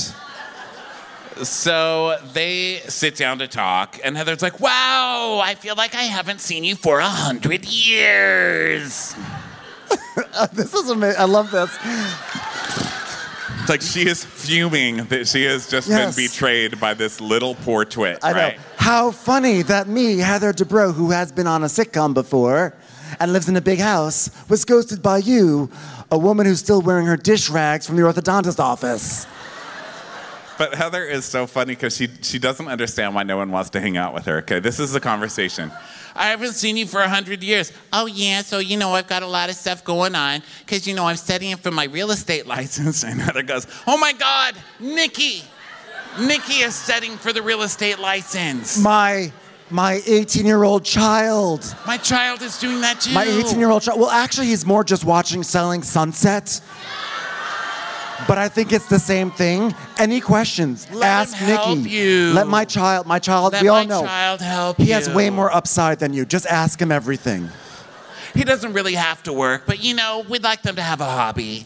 So they sit down to talk, and Heather's like, Wow, I feel like I haven't seen you for a hundred years. This is amazing. I love this. it's like she is fuming that she has just Yes. been betrayed by this little poor twit, I know. right? How funny that me, Heather Dubrow, who has been on a sitcom before and lives in a big house, was ghosted by you, a woman who's still wearing her dish rags from the orthodontist office. But Heather is so funny because she, she doesn't understand why no one wants to hang out with her. Okay, this is the conversation. I haven't seen you for a hundred years. Oh, yeah, so, you know, I've got a lot of stuff going on because, you know, I'm studying for my real estate license. And Heather goes, Oh, my God, Nikki. Nikki is studying for the real estate license. My, my eighteen-year-old child. My child is doing that, too. My eighteen-year-old child. Well, actually, he's more just watching Selling Sunset. But I think it's the same thing. Any questions? Let Ask him help Nikki. you. Let my child, my child, Let we all my know. child help he you. has way more upside than you. Just ask him everything. He doesn't really have to work, but, you know, we'd like them to have a hobby.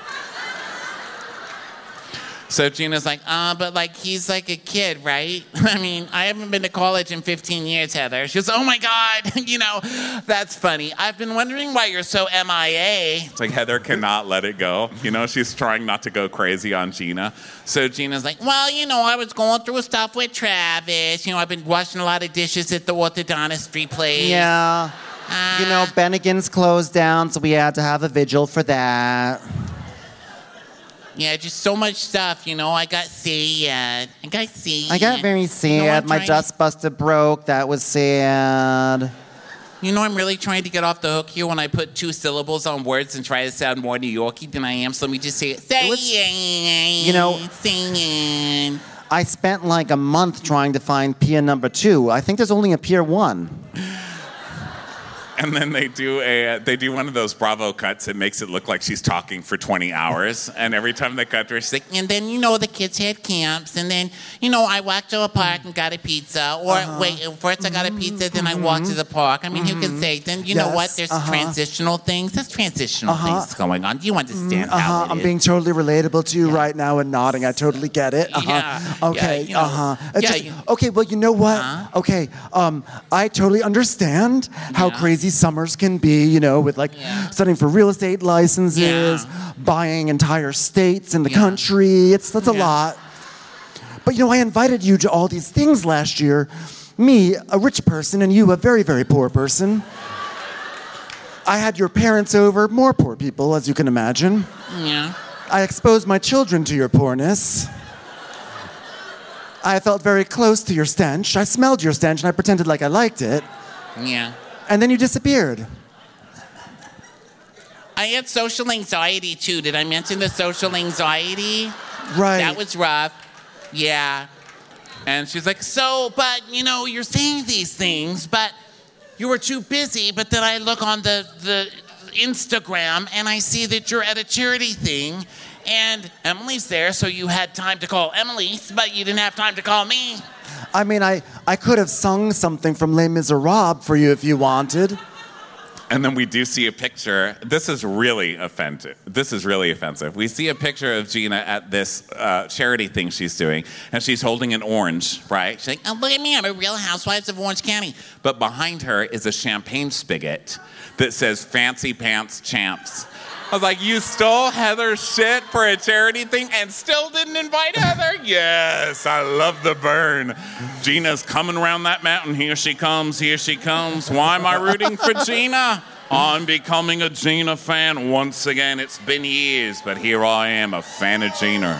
So Gina's like, Uh, but, like, he's like a kid, right? I mean, I haven't been to college in fifteen years, Heather. She goes, oh, my God. you know, that's funny. I've been wondering why you're so M I A. it's like Heather cannot let it go. You know, she's trying not to go crazy on Gina. So Gina's like, Well, you know, I was going through stuff with Travis. You know, I've been washing a lot of dishes at the orthodontistry place. Yeah. Uh, You know, Bennigan's closed down, so we had to have a vigil for that. Yeah, just so much stuff, you know. I got sad. I got sad. I got very sad. You know, I'm My trying- dustbuster broke. That was sad. You know, I'm really trying to get off the hook here when I put two syllables on words and try to sound more New Yorkie than I am. So let me just say it. Say It was- it. you know- Say it. I spent like a month trying to find pier number two. I think there's only a pier one. and then they do a they do one of those Bravo cuts. It makes it look like she's talking for twenty hours. And every time they cut to her, she's like, And then, you know, the kids had camps. And then, you know, I walked to a park and got a pizza. Or, Uh-huh. wait, first I got a pizza, then I walked to the park. I mean, who can say? Then, you know Yes, what? There's uh-huh. transitional things. There's transitional Uh-huh. things going on. You understand how Uh-huh. it I'm is. being totally relatable to you right now and nodding. I totally get it. Uh-huh. Yeah. Okay. Yeah, you know, uh-huh. It's yeah, just- you- okay. Well, you know what? Uh-huh. Okay. Um, I totally understand how Yeah. crazy summers can be. You know, with like Yeah. studying for real estate licenses, Yeah. buying entire states in the Yeah. country. It's that's a Yeah. lot. But you know, I invited you to all these things last year. Me, a rich person, and you, a very, very poor person. I had your parents over, more poor people, as you can imagine. Yeah. I exposed my children to your poorness. I felt very close to your stench. I smelled your stench and I pretended like I liked it. Yeah. And then you disappeared. I had social anxiety too. Did I mention the social anxiety? Right. That was rough. Yeah. And she's like, so, but, you know, you're saying these things, but you were too busy. But then I look on the, the Instagram and I see that you're at a charity thing and Emily's there, so you had time to call Emily, but you didn't have time to call me. I mean, I, I could have sung something from Les Miserables for you if you wanted. and then we do see a picture. This is really offensive. This is really offensive. We see a picture of Gina at this uh, charity thing she's doing, and she's holding an orange, right? She's like, Oh, look at me, I'm a Real Housewives of Orange County. but behind her is a champagne spigot that says Fancy Pants Champs. I was like, you stole Heather's shit for a charity thing and still didn't invite Heather? Yes, I love the burn. Gina's coming around that mountain. Here she comes, here she comes. Why am I rooting for Gina? I'm becoming a Gina fan once again. It's been years, but here I am, a fan of Gina.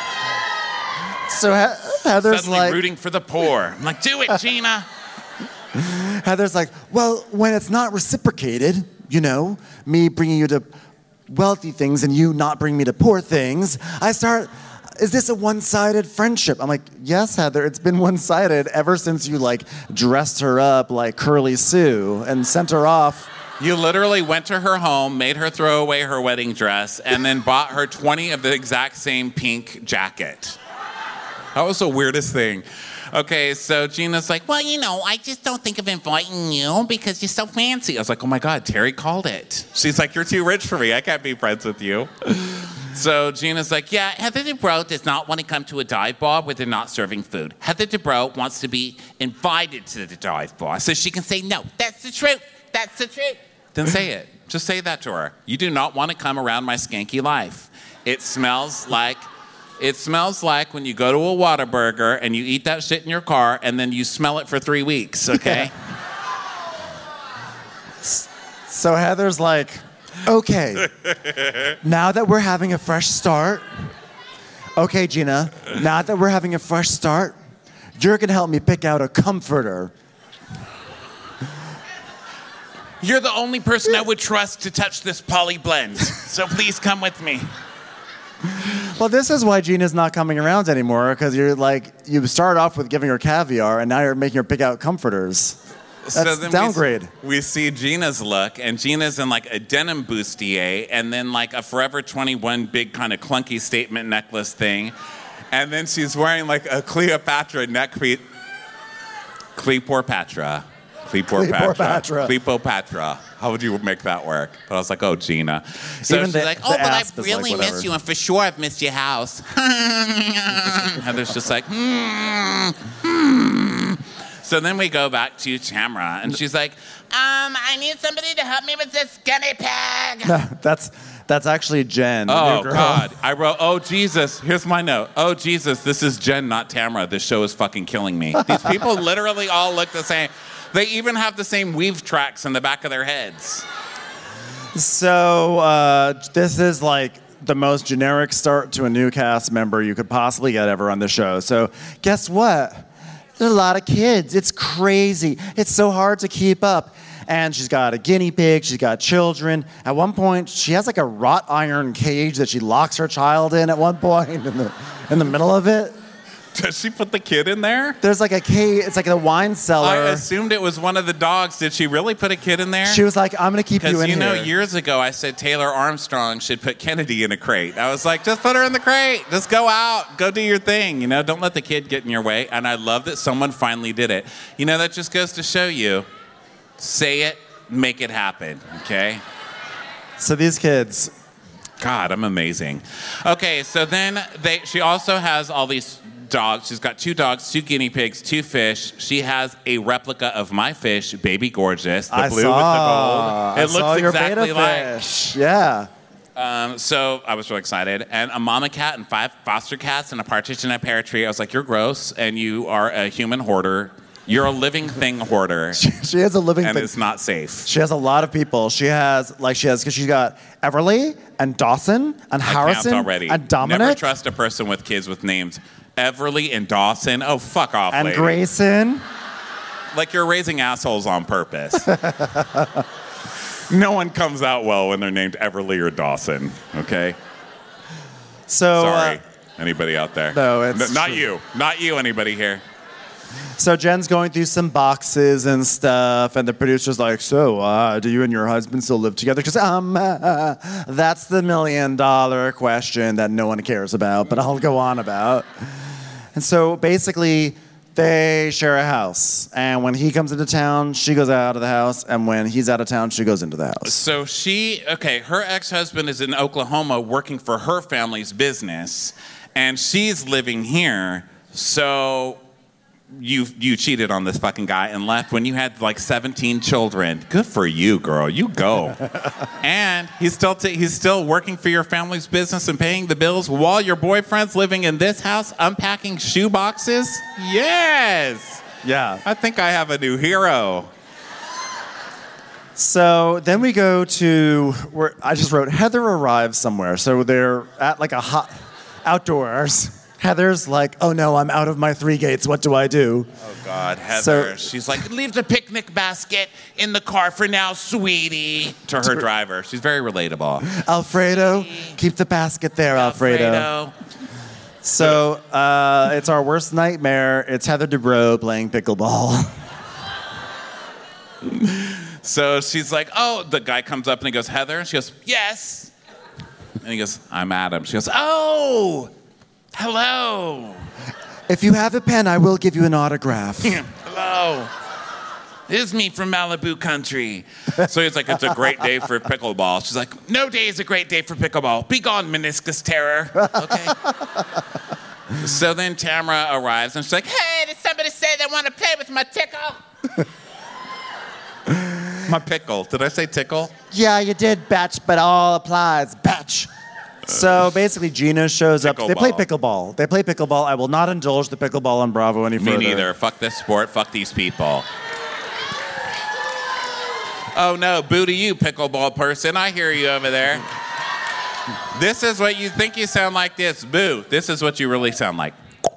So he- Heather's Suddenly like, rooting for the poor. I'm like, do it, Gina. Heather's like, well, when it's not reciprocated, you know, me bringing you to wealthy things and you not bringing me to poor things, I start, is this a one-sided friendship? I'm like, yes, Heather, it's been one-sided ever since you like dressed her up like Curly Sue and sent her off. You literally went to her home, made her throw away her wedding dress, and then bought her twenty of the exact same pink jacket. That was the weirdest thing. Okay, so Gina's like, Well, you know, I just don't think of inviting you because you're so fancy. I was like, oh my God, Terry called it. She's like, you're too rich for me. I can't be friends with you. So Gina's like, yeah, Yeah, Heather Dubrow does not want to come to a dive bar where they're not serving food. Heather Dubrow wants to be invited to the dive bar so she can say, no, that's the truth. That's the truth. then say it. Just say that to her. You do not want to come around my skanky life. It smells like... It smells like when you go to a Whataburger and you eat that shit in your car and then you smell it for three weeks, okay? So Heather's like, okay, now that we're having a fresh start, Okay, Gina, now that we're having a fresh start, you're going to help me pick out a comforter. You're the only person I would trust to touch this poly blend. So please come with me. Well, this is why Gina's not coming around anymore, because you're like, you started off with giving her caviar, and now you're making her pick out comforters. That's So then downgrade. We, we see Gina's look, and Gina's in like a denim bustier, and then like a Forever twenty-one big kind of clunky statement necklace thing, and then she's wearing like a Cleopatra neck piece. Cleopatra. Cleopatra. Cleopatra. Cleopatra. How would you make that work? But I was like, oh, Gina. So Even she's the- like, the oh, but I asp is really like, miss whatever. you, and for sure I've missed your house. Heather's just like, hmm, hmm. So then we go back to Tamra, and she's like, um, I need somebody to help me with this guinea pig. No, that's that's actually Jen. the Oh, new girl. God. I wrote, oh, Jesus. Here's my note. Oh, Jesus, this is Jen, not Tamra. This show is fucking killing me. These people literally all look the same. They even have the same weave tracks in the back of their heads. So uh, this is like the most generic start to a new cast member you could possibly get ever on the show. So guess what? There's a lot of kids. It's crazy. It's so hard to keep up. And she's got a guinea pig. She's got children. At one point, she has like a wrought iron cage that she locks her child in at one point in the, in the middle of it. Does she put the kid in there? There's like a cage. It's like a wine cellar. I assumed it was one of the dogs. Did she really put a kid in there? She was like, I'm going to keep you in Because, you know, here. years ago I said Taylor Armstrong should put Kennedy in a crate. I was like, just put her in the crate. Just go out. Go do your thing. You know, don't let the kid get in your way. And I love that someone finally did it. You know, that just goes to show you, say it, make it happen, okay? So these kids. God, I'm amazing. Okay, so then they. she also has all these dogs. She's got two dogs, two guinea pigs, two fish. She has a replica of my fish, Baby Gorgeous, the I blue saw, with the gold. It I looks saw your exactly beta like. fish. Yeah. Um, so I was really excited. And a mama cat and five foster cats and a partition and a pear tree. I was like, you're gross, and you are a human hoarder. You're a living thing hoarder. She has a living and thing. it's not safe. She has a lot of people. She has, like, she has, because she's got Everly and Dawson and I Harrison count already. and Dominic Never trust a person with kids with names Everly and Dawson. Oh, fuck off, and lady. Grayson. Like you're raising assholes on purpose. No one comes out well when they're named Everly or Dawson, okay? So, Sorry, uh, anybody out there. No, it's N- Not true. you. Not you, anybody here. so Jen's going through some boxes and stuff, and the producer's like, so, uh, do you and your husband still live together? Because, um, uh, that's the million dollar question that no one cares about, but I'll go on about. And so basically, they share a house. And when he comes into town, she goes out of the house. And when he's out of town, she goes into the house. So she, okay, her ex-husband is in Oklahoma working for her family's business, and she's living here. So you you cheated on this fucking guy and left when you had like seventeen children. Good for you, girl. You go. And he's still t- he's still working for your family's business and paying the bills while your boyfriend's living in this house unpacking shoe boxes. Yes. Yeah. I think I have a new hero. So then we go to where I just wrote Heather arrives somewhere. So they're at like a hot outdoors. Heather's like, oh no, I'm out of my three gates. What do I do? Oh God, Heather. So- She's like, Leave the picnic basket in the car for now, sweetie. to her driver. She's very relatable. Alfredo, keep the basket there, Alfredo. Alfredo. So uh, it's our worst nightmare. It's Heather Dubrow playing pickleball. So she's like, oh, the guy comes up and he goes, Heather? And she goes, yes. And he goes, I'm Adam. She goes, oh, hello. If you have a pen, I will give you an autograph. Hello. This is me from Malibu country. So he's like, it's a great day for pickleball. She's like, No day is a great day for pickleball. Be gone, meniscus terror. Okay. so then Tamra arrives and she's like, hey, Hey, did somebody say they want to play with my tickle? my pickle. Did I say tickle? Yeah, you did, Batch, but all applies, Batch. So basically, Gina shows up. They play pickleball. They play pickleball. I will not indulge the pickleball on Bravo any Me further. neither. Fuck this sport. Fuck these people. Oh no, boo to you, pickleball person. I hear you over there. This is what you think you sound like this. Boo. This is what you really sound like.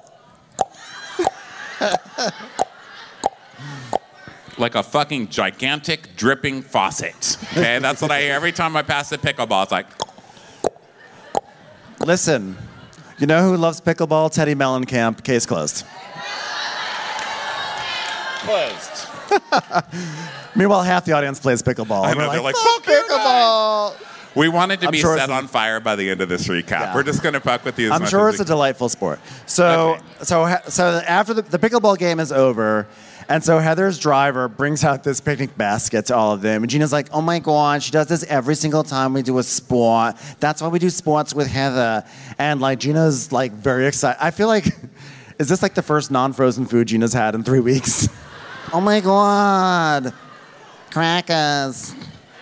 Like a fucking gigantic dripping faucet. Okay, that's what I hear every time I pass the pickleball. It's like. Listen, you know who loves pickleball? Teddy Mellencamp. Case closed. Closed. Meanwhile, half the audience plays pickleball. I And know, we're they're like, fuck fuck you pickleball. We wanted to I'm be sure set it's a- on fire by the end of this recap. Yeah. We're just going to fuck with you as I'm much sure as it's a we- delightful sport. So, Okay. so, ha- so after the, the pickleball game is over, and so Heather's driver brings out this picnic basket to all of them, and Gina's like, "Oh my god, she does this every single time we do a sport. That's why we do sports with Heather." And like Gina's like very excited. I feel like, is this like the first non-frozen food Gina's had in three weeks? Oh my god. Crackers.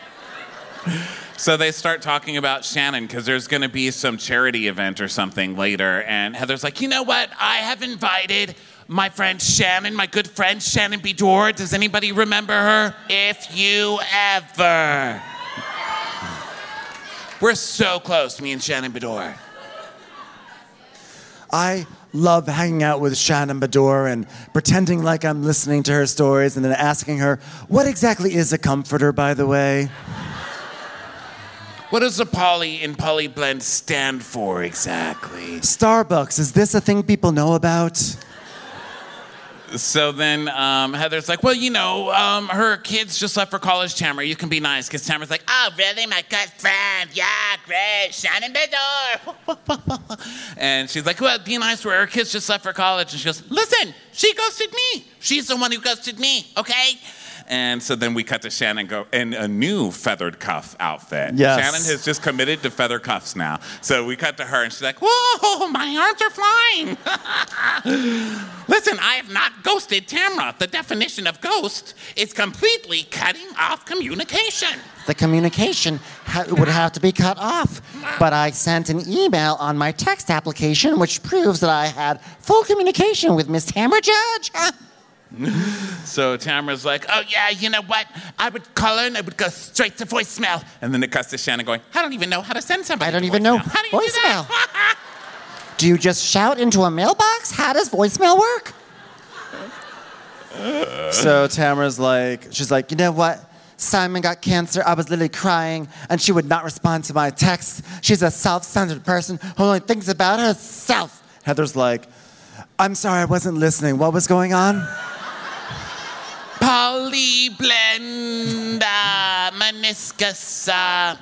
So they start talking about Shannon because there's going to be some charity event or something later. And Heather's like, You know what? I have invited my friend Shannon, my good friend Shannon Bedore. Does anybody remember her? If you ever. We're so close, me and Shannon Bedore. I love hanging out with Shannon Bedore and pretending like I'm listening to her stories and then asking her, what exactly is a comforter, by the way? What does a poly in poly blend stand for exactly? Starbucks, is this a thing people know about? So then um, Heather's like, well, you know, um, her kids just left for college, Tamara. You can be nice. Because Tamara's like, oh, really? My good friend. Yeah, great. Shannon Bedore. And she's like, well, be nice to her. Her kids just left for college. And she goes, listen, she ghosted me. She's the one who ghosted me, okay? And so then we cut to Shannon go in a new feathered cuff outfit. Yes. Shannon has just committed to feather cuffs now. So we cut to her and she's like, whoa, my arms are flying. Listen, I have not ghosted Tamara. The definition of ghost is completely cutting off communication. The communication ha- would have to be cut off. But I sent an email on my text application which proves that I had full communication with Miss Tamara Judge. So Tamara's like, oh yeah, you know what? I would call her and it would go straight to voicemail. And then it cuts to Shannon going, I don't even know how to send somebody I don't to even know voicemail. How do you do voicemail. that? Do you just shout into a mailbox? How does voicemail work? So Tamara's like, she's like, you know what? Simon got cancer. I was literally crying, and she would not respond to my texts. She's a self-centered person who only thinks about herself. Heather's like, I'm sorry, I wasn't listening. What was going on? Polyblenda meniscus. Uh,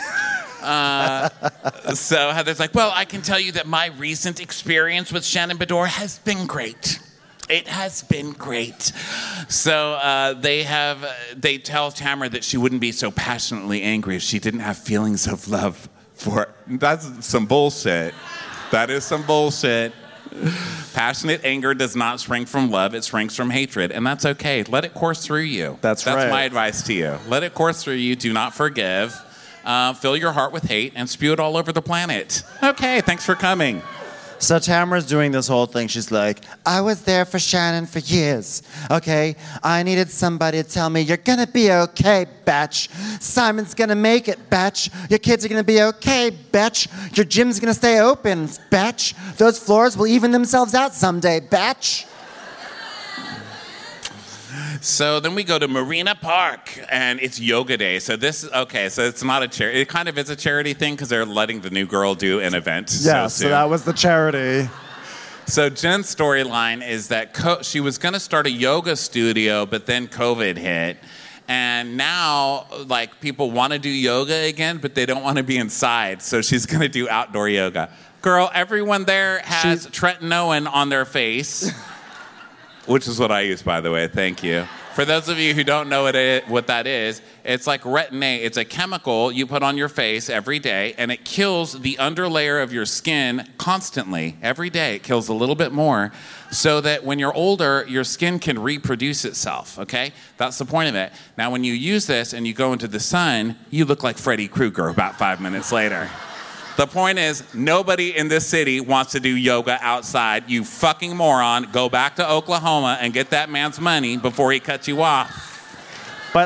uh, so Heather's like, well, I can tell you that my recent experience with Shannon Bedore has been great. It has been great. So uh, they have, they tell Tamara that she wouldn't be so passionately angry if she didn't have feelings of love for. That's some bullshit. That is some bullshit. Passionate anger does not spring from love, it springs from hatred, and that's okay. Let it course through you. That's That's right. my advice to you. Let it course through you. Do not forgive. Uh, fill your heart with hate and spew it all over the planet. Okay, thanks for coming. So Tamara's doing this whole thing. She's like, I was there for Shannon for years, okay? I needed somebody to tell me, you're gonna be okay, bitch. Simon's gonna make it, bitch. Your kids are gonna be okay, bitch. Your gym's gonna stay open, bitch. Those floors will even themselves out someday, bitch. So then we go to Marina Park, and it's yoga day. So this, okay, so it's not a charity. It kind of is a charity thing because they're letting the new girl do an event. Yeah, so, so soon. that was the charity. So Jen's storyline is that co- she was going to start a yoga studio, but then COVID hit. And now, like, people want to do yoga again, but they don't want to be inside. So she's going to do outdoor yoga. Girl, everyone there has She's- tretinoin on their face. Which is what I use, by the way. Thank you. For those of you who don't know what, it, what that is, it's like retin-A. It's a chemical you put on your face every day, and it kills the underlayer of your skin constantly. Every day, it kills a little bit more, so that when you're older, your skin can reproduce itself, okay? That's the point of it. Now, when you use this and you go into the sun, you look like Freddy Krueger about five minutes later. The point is, nobody in this city wants to do yoga outside. You fucking moron. Go back to Oklahoma and get that man's money before he cuts you off. But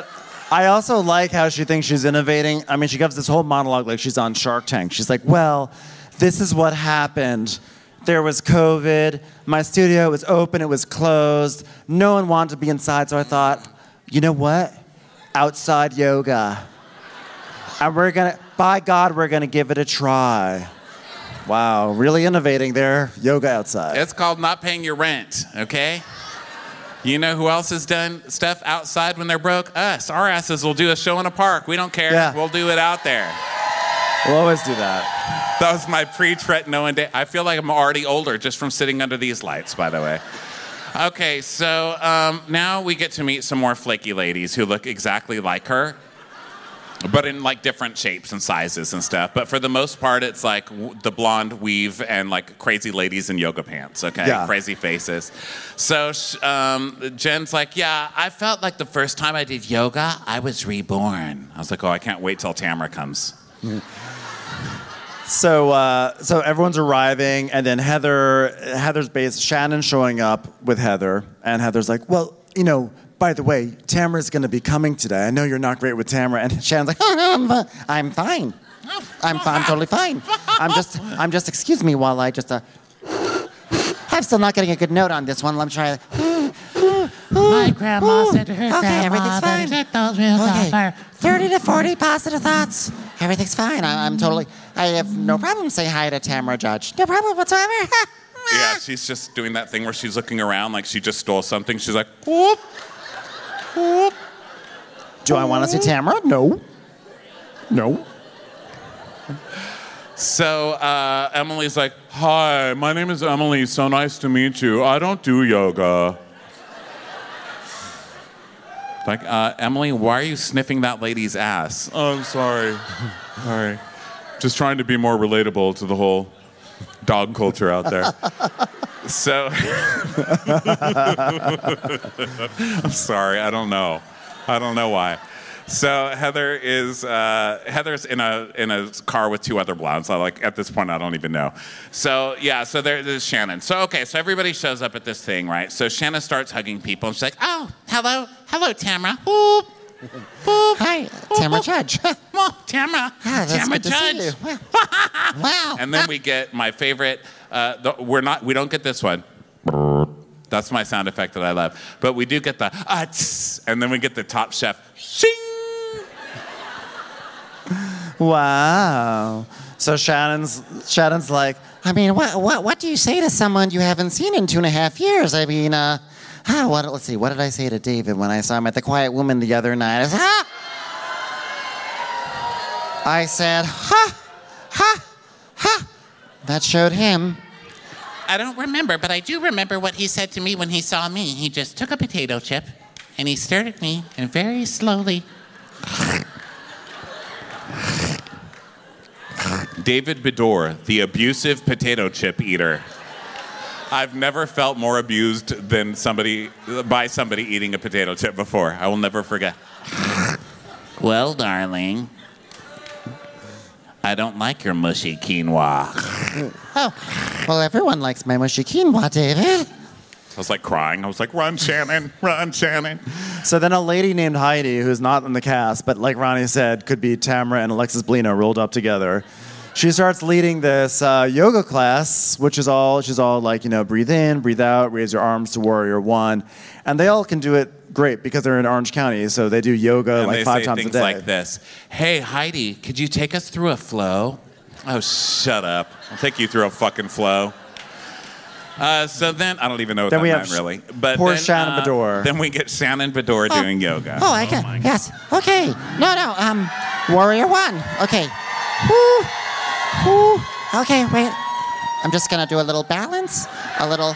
I also like how she thinks she's innovating. I mean, she gives this whole monologue like she's on Shark Tank. She's like, well, this is what happened. There was COVID. My studio was open. It was closed. No one wanted to be inside. So I thought, you know what? Outside yoga. And we're going to, by God, we're going to give it a try. Wow, really innovating there. Yoga outside. It's called not paying your rent, okay? You know who else has done stuff outside when they're broke? Us. Our asses will do a show in a park. We don't care. Yeah. We'll do it out there. We'll always do that. That was my pre-Tretinoin day. I feel like I'm already older just from sitting under these lights, by the way. Okay, so um, now we get to meet some more flaky ladies who look exactly like her, but in like different shapes and sizes and stuff. But for the most part, it's like w- the blonde weave and like crazy ladies in yoga pants, okay? Yeah. Crazy faces. So sh- um, Jen's like, yeah, I felt like the first time I did yoga, I was reborn. I was like, oh, I can't wait till Tamara comes. So, uh, so everyone's arriving, and then Heather, Heather's base, Shannon's showing up with Heather, and Heather's like, well, you know, by the way, Tamara's going to be coming today. I know you're not great with Tamara. And Shannon's like, I'm, fi- I'm fine. I'm, fi- I'm totally fine. I'm just, I'm just, excuse me while I just, uh, I'm still not getting a good note on this one. Let me try. My grandma said to her Okay, grandma everything's that fine. he set those wheels on Okay, fire. thirty to forty positive thoughts. Everything's fine. I, I'm totally, I have no problem saying hi to Tamara Judge. No problem whatsoever. Yeah, she's just doing that thing where she's looking around like she just stole something. She's like, whoop, whoop. do I want to see Tamara? No. No. So uh, Emily's like, hi, my name is Emily. So nice to meet you. I don't do yoga. Like, uh, Emily, why are you sniffing that lady's ass? Oh, I'm sorry. Sorry. Just trying to be more relatable to the whole dog culture out there. So, I'm sorry. I don't know. I don't know why. So Heather is uh, Heather's in a in a car with two other blondes. I like at this point I don't even know. So yeah, so there, there's Shannon. So okay, so everybody shows up at this thing, right? So Shannon starts hugging people, and she's like, "Oh, hello, hello, Tamara. Whoop, whoop, Hi, Tamara Judge. oh, Tamara, Ah, that's Tamara good to see Judge." you. Wow. And then we get my favorite. Uh, the, we're not. We don't get this one. That's my sound effect that I love. But we do get the ah, tss, and then we get the Top Chef. Shing. Wow. So Shannon's Shannon's like, I mean, what, what, what do you say to someone you haven't seen in two and a half years? I mean, uh, ah, what, let's see, what did I say to David when I saw him at the Quiet Woman the other night? I said, ah! I said, ha, ha, ha. That showed him. I don't remember, but I do remember what he said to me when he saw me. He just took a potato chip and he stared at me and very slowly. David Bedore, the abusive potato chip eater. I've never felt more abused than somebody by somebody eating a potato chip before. I will never forget. Well, darling, I don't like your mushy quinoa. Oh, well, everyone likes my mushy quinoa, David. I was like crying. I was like, run, Shannon, run, Shannon. so then a lady named Heidi, who's not in the cast, but like Ronnie said, could be Tamara and Alexis Blino rolled up together. She starts leading this uh, yoga class, which is all, she's all like, you know, breathe in, breathe out, raise your arms to warrior one. And they all can do it great because they're in Orange County, so they do yoga And like they five say times a things day. like this. Hey, Heidi, could you take us through a flow? Oh, shut up. I'll take you through a fucking flow. Uh, so then, I don't even know what Then that we meant, have really. But poor then, Shannon uh, Bedore. Then we get Shannon Bedore Oh. doing yoga. Oh, I can. my Yes. Okay. No, no. Um, Warrior One. Okay. Woo. Woo. Okay. Wait. I'm just gonna do a little balance. A little.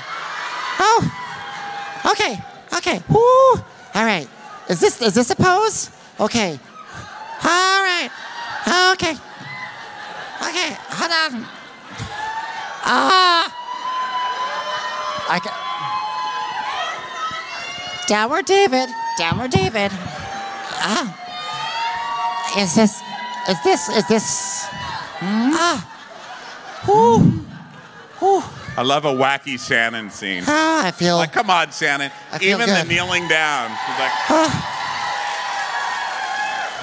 Oh. Okay. Okay. Woo. All right. Is this is this a pose? Okay. All right. Okay. Okay. Hold on. Ah. I can. Downward David. Downward David. Ah. Is this. Is this. Is this. Ah. Whew. Whew. I love a wacky Shannon scene. Ah, I feel. Like, come on, Shannon. I feel Even the good. kneeling down. She's like, Ah.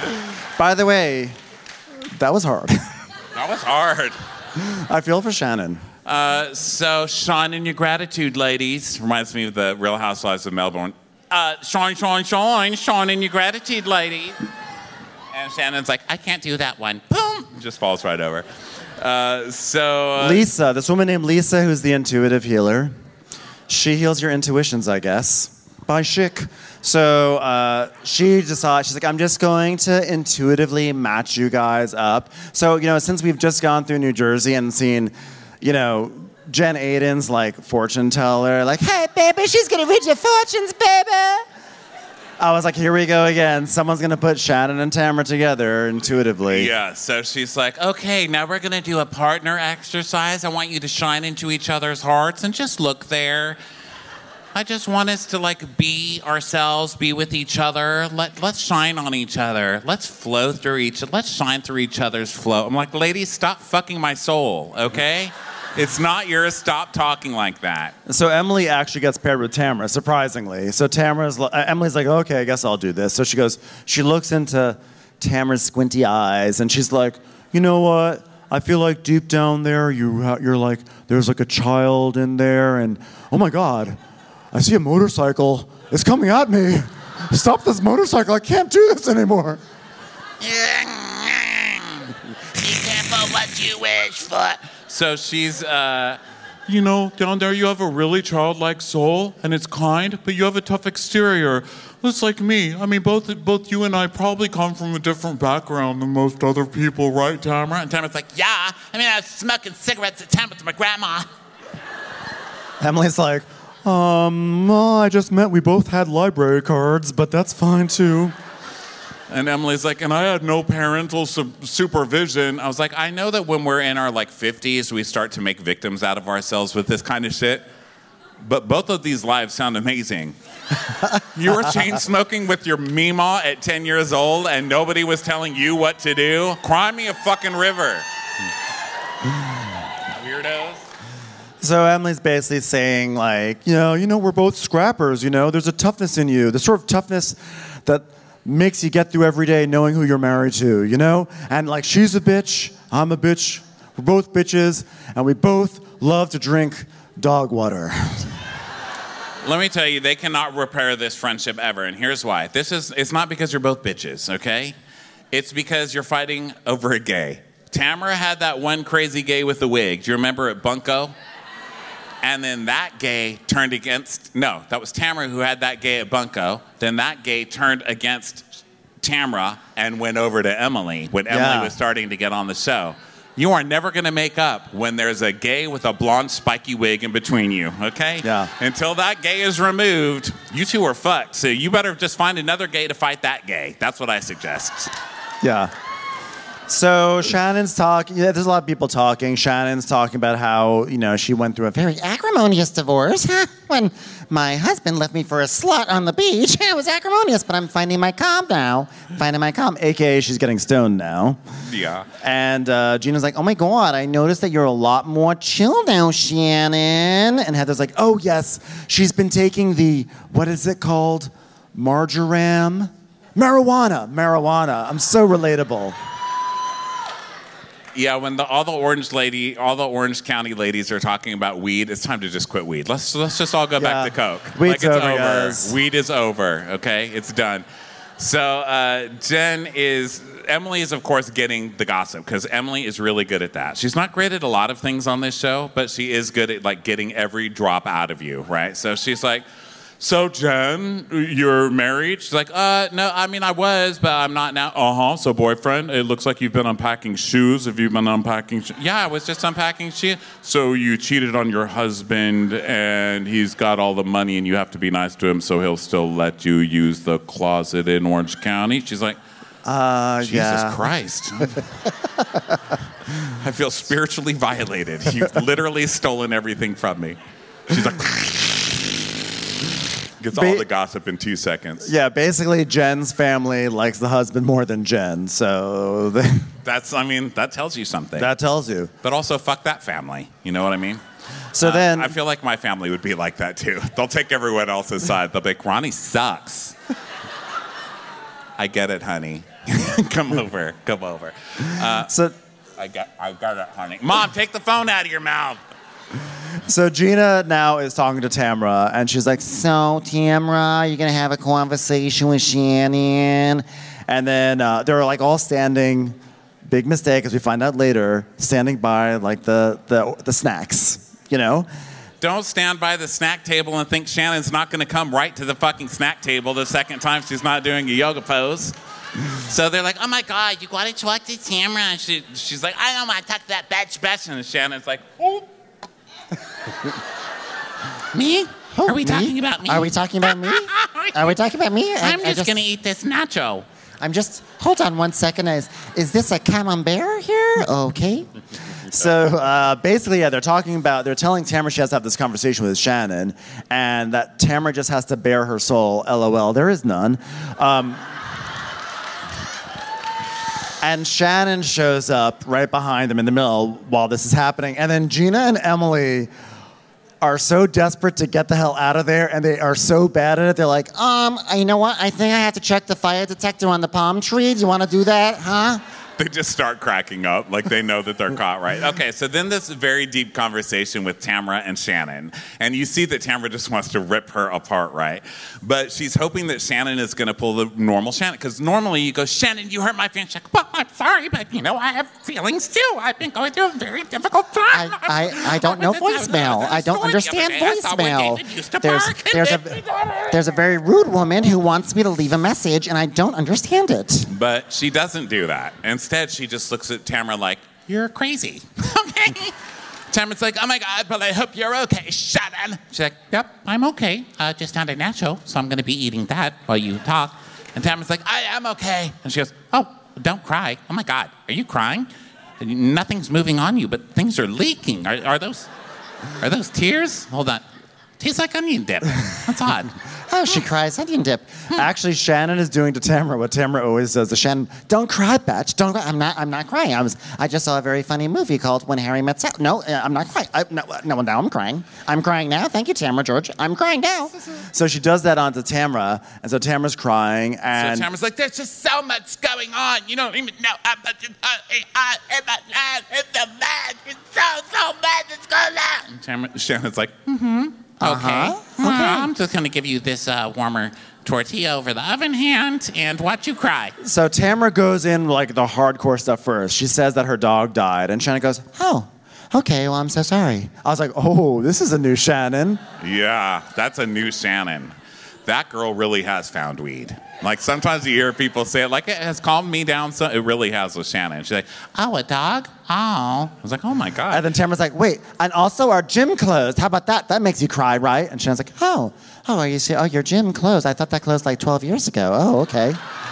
By the way, that was hard. That was hard. I feel for Shannon. Uh, so, shine in your gratitude, ladies. Reminds me of the Real Housewives of Melbourne. Uh, shine, shine, shine, shine in your gratitude, ladies. And Shannon's like, I can't do that one. Boom! Just falls right over. Uh, so... Uh, Lisa, this woman named Lisa, who's the intuitive healer. She heals your intuitions, I guess. By chic. So uh, she decided, she's like, I'm just going to intuitively match you guys up. So, you know, since we've just gone through New Jersey and seen, you know, Jen Aiden's like fortune teller, like, hey, baby, she's gonna read your fortunes, baby. I was like, here we go again. Someone's gonna put Shannon and Tamara together intuitively. Yeah, so she's like, okay, now we're gonna do a partner exercise. I want you to shine into each other's hearts and just look there. I just want us to like be ourselves, be with each other. Let, let's shine on each other. Let's flow through each, let's shine through each other's flow. I'm like, ladies, stop fucking my soul, okay? It's not yours, stop talking like that. So Emily actually gets paired with Tamara, surprisingly. So Tamara's, uh, Emily's like, okay, I guess I'll do this. So she goes, she looks into Tamara's squinty eyes and she's like, you know what? I feel like deep down there, you, you're like, there's like a child in there and, oh my God, I see a motorcycle. It's coming at me. Stop this motorcycle. I can't do this anymore. Be careful what you wish for. So she's, uh, You know, down there you have a really childlike soul, and it's kind, but you have a tough exterior. It's like me. I mean, both both you and I probably come from a different background than most other people, right, Tamara? And Tamara's like, yeah. I mean, I was smoking cigarettes at ten with my grandma. Emily's like, um, well, I just meant we both had library cards, but that's fine too. And Emily's like, and I had no parental su- supervision. I was like, I know that when we're in our like fifties, we start to make victims out of ourselves with this kind of shit. But both of these lives sound amazing. You were chain smoking with your Meemaw at ten years old and nobody was telling you what to do? Cry me a fucking river. Weirdos. So Emily's basically saying, like, you know, you know, we're both scrappers, you know, there's a toughness in you, the sort of toughness that makes you get through every day knowing who you're married to, you know? And like, she's a bitch, I'm a bitch, we're both bitches, and we both love to drink dog water. Let me tell you, they cannot repair this friendship ever, and here's why. This is, it's not because you're both bitches, okay? It's because you're fighting over a gay. Tamara had that one crazy gay with the wig. Do you remember at Bunko? And then that gay turned against, no, that was Tamara who had that gay at Bunko. Then that gay turned against Tamara and went over to Emily when Emily Yeah. was starting to get on the show. You are never going to make up when there's a gay with a blonde spiky wig in between you, okay? Yeah. Until that gay is removed, you two are fucked. So you better just find another gay to fight that gay. That's what I suggest. Yeah. So Shannon's talking, yeah, there's a lot of people talking. Shannon's talking about how, you know, she went through a very Very acrimonious divorce. When my husband left me for a slut on the beach, it was acrimonious, but I'm finding my calm now. finding my calm, A K A she's getting stoned now. Yeah. And uh, Gina's like, oh my God, I noticed that you're a lot more chill now, Shannon. And Heather's like, oh yes, she's been taking the, what is it called? Marjoram? Marijuana, marijuana. I'm so relatable. Yeah, when the, all the Orange lady, all the Orange County ladies are talking about weed, it's time to just quit weed. Let's let's just all go back Yeah. to Coke. Weed's like it's over, guys. Weed is over. Okay, it's done. So uh, Jen is Emily is of course getting the gossip because Emily is really good at that. She's not great at a lot of things on this show, but she is good at like getting every drop out of you, right? So she's like, so Jen, you're married? She's like, uh, no, I mean, I was, but I'm not now. Uh-huh, so boyfriend, it looks like you've been unpacking shoes. Have you been unpacking shoes? Yeah, I was just unpacking shoes. So you cheated on your husband, and he's got all the money, and you have to be nice to him, so he'll still let you use the closet in Orange County? She's like, Uh, Jesus yeah. Christ. I feel spiritually violated. You've literally stolen everything from me. She's like... Gets all Ba- the gossip in two seconds. Yeah, basically Jen's family likes the husband more than Jen, so they, That's, I mean, that tells you something. that tells you. but also, fuck that family. You know what I mean? So Uh, then, I feel like my family would be like that too. They'll take everyone else's side. They'll be like, Ronnie sucks. I get it, honey. come over, come over. Uh, So, I got, I got it, honey. Mom, take the phone out of your mouth. so Gina now is talking to Tamra, and she's like, So, Tamra, you're going to have a conversation with Shannon. and then uh, they're like all standing, big mistake, as we find out later, standing by like the, the, the snacks, you know? Don't stand by the snack table and think Shannon's not going to come right to the fucking snack table the second time she's not doing a yoga pose. So they're like, oh my God, you got to talk to Tamra. And she, she's like, I don't want to talk to that bitch, bitch. And Shannon's like, oh. Me? Oh, Are we me? talking about me? Are we talking about me? Are we talking about me? I- I'm I just, gonna eat this nacho. I'm just, hold on one second. Is, is this a camembert here? Okay. So uh, basically, yeah, they're talking about, they're telling Tamra she has to have this conversation with Shannon, and that Tamra just has to bare her soul. LOL, there is none. Um, and Shannon shows up right behind them in the middle while this is happening. And then Gina and Emily are so desperate to get the hell out of there, and they are so bad at it. They're like, Um, you know what? I think I have to check the fire detector on the palm tree. Do you want to do that, huh? They just start cracking up, like they know that they're caught, right? Okay, so then this very deep conversation with Tamra and Shannon, and you see that Tamra just wants to rip her apart, right? But she's hoping that Shannon is going to pull the normal Shannon, because normally you go, Shannon, you hurt my feelings. She's like, well, I'm sorry, but you know, I have feelings too. I've been going through a very difficult time. I, I, I don't know voicemail. I don't understand voicemail. There's, there's, a, there's a very rude woman who wants me to leave a message, and I don't understand it. But she doesn't do that. Instead, she just looks at Tamra like, you're crazy. Okay. Tamra's like, oh my God, but I hope you're okay, Shannon. She's like, yep, I'm okay. Uh, just had a nacho, so I'm going to be eating that while you talk. And Tamra's like, I am okay. And she goes, oh, don't cry. Oh my God, are you crying? Nothing's moving on you, but things are leaking. Are, are those are those tears? Hold on. Tastes like onion dip. That's odd. Oh, she cries onion dip. actually, Shannon is doing to Tamra what Tamra always says to Shannon, don't cry, bitch. Don't cry. I'm not, I'm not crying. I was, I just saw a very funny movie called When Harry Met Sally. No, uh, I'm not crying. I, no, no, now I'm crying. I'm crying now. Thank you, Tamra, George. I'm crying now. So she does that onto Tamra, and so Tamra's crying, and... So Tamra's like, there's just so much going on. You don't even know. Uh, uh, uh, uh, it's a it's a mad. It's so, so bad. It's going on. And Tamra, Shannon's like, mm-hmm. Okay. Uh-huh. Well, I'm just going to give you this uh, warmer tortilla over the oven hand and watch you cry. So Tamra goes in like the hardcore stuff first. She says that her dog died, and Shannon goes, Oh, okay. Well, I'm so sorry. I was like, oh, this is a new Shannon. Yeah, that's a new Shannon. That girl really has found weed. Like, sometimes you hear people say it, like, it has calmed me down. So it really has with Shannon. She's like, oh, a dog? Oh. I was like, oh, my God. And then Tamra's like, wait, and also our gym closed. How about that? That makes you cry, right? And Shannon's like, Oh, oh, you see, oh, your gym closed. I thought that closed like twelve years ago. Oh, okay.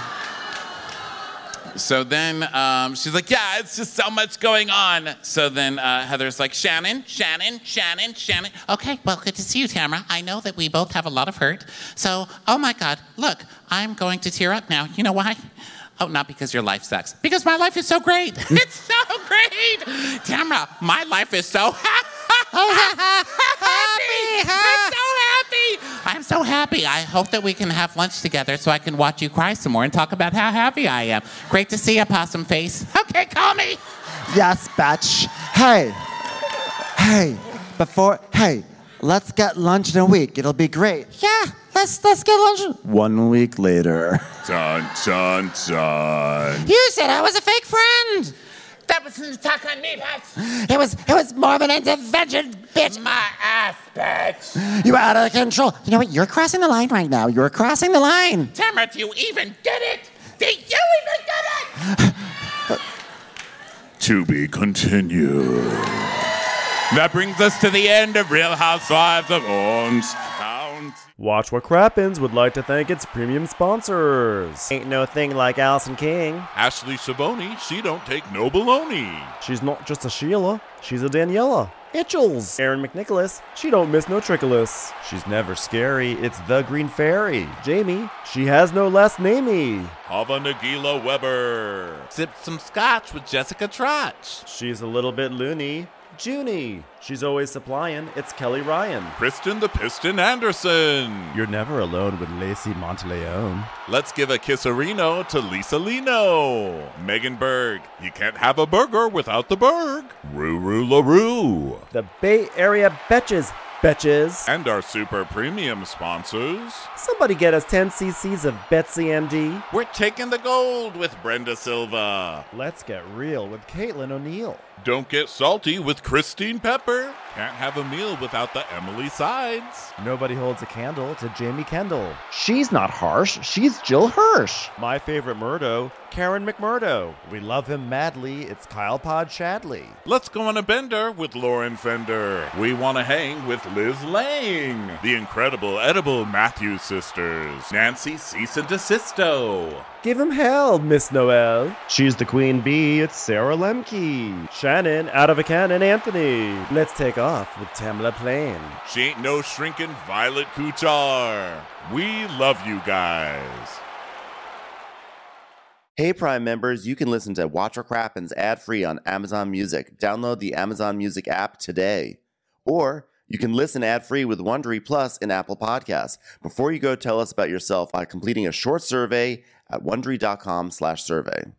So then um, she's like, yeah, it's just so much going on. So then uh, Heather's like, Shannon, Shannon, Shannon, Shannon. Okay, well, good to see you, Tamra. I know that we both have a lot of hurt. So, oh my God, look, I'm going to tear up now. You know why? Oh, not because your life sucks. Because my life is so great. It's so great. Tamra, my life is so happy. happy. I'm so happy. I'm so happy. I hope that we can have lunch together so I can watch you cry some more and talk about how happy I am. Great to see you, Possum Face. Okay, call me. yes, bitch. Hey, hey, before, hey, let's get lunch in a week. It'll be great. Yeah, let's let's get lunch. One week later. Dun, dun, dun. You said I was a fake friend. That was an attack on me, bitch. It was it was more of an intervention, bitch. My ass, bitch. You out of control. You know what? You're crossing the line right now. You're crossing the line. Tamra, do you even get it? Do you even get it? To be continued. That brings us to the end of Real Housewives of Orange County. Watch What Crappens would like to thank its premium sponsors. Ain't no thing like Allison King. Ashley Savoni, she don't take no baloney. She's not just a Sheila, she's a Daniela. Itchels. Aaron McNicholas, she don't miss no trickolas. She's never scary, it's the Green Fairy. Jamie, she has no last namey. Hava Nagila Weber. Sip some scotch with Jessica Trotch. She's a little bit loony, Junie. She's always supplying. It's Kelly Ryan. Kristen the Piston Anderson. You're never alone with Lacey Monteleone. Let's give a kisserino to Lisa Lino. Megan Berg. You can't have a burger without the Berg. Ruru LaRue. The Bay Area Betches. Betches. And our super premium sponsors. Somebody get us ten cc's of Betsy M D. We're taking the gold with Brenda Silva. Let's get real with Caitlin O'Neill. Don't get salty with Christine Pepper. Can't have a meal without the Emily Sides. Nobody holds a candle to Jamie Kendall. She's not harsh. She's Jill Hirsch. My favorite Murdo, Karen McMurdo. We love him madly. It's Kyle Pod Shadley. Let's go on a bender with Lauren Fender. We want to hang with Liz Lang. The incredible edible Matthews sisters. Nancy Cease and Desisto. Give him hell, Miss Noel. She's the queen bee. It's Sarah Lemke. Shannon, out of a cannon, Anthony. Let's take off with Tamla Plain. She ain't no shrinking Violet Kuchar. We love you guys. Hey Prime members, you can listen to Watch What Crappens ad-free on Amazon Music. Download the Amazon Music app today. Or you can listen ad-free with Wondery Plus in Apple Podcasts. Before you go, tell us about yourself by completing a short survey at wondery.com slash survey.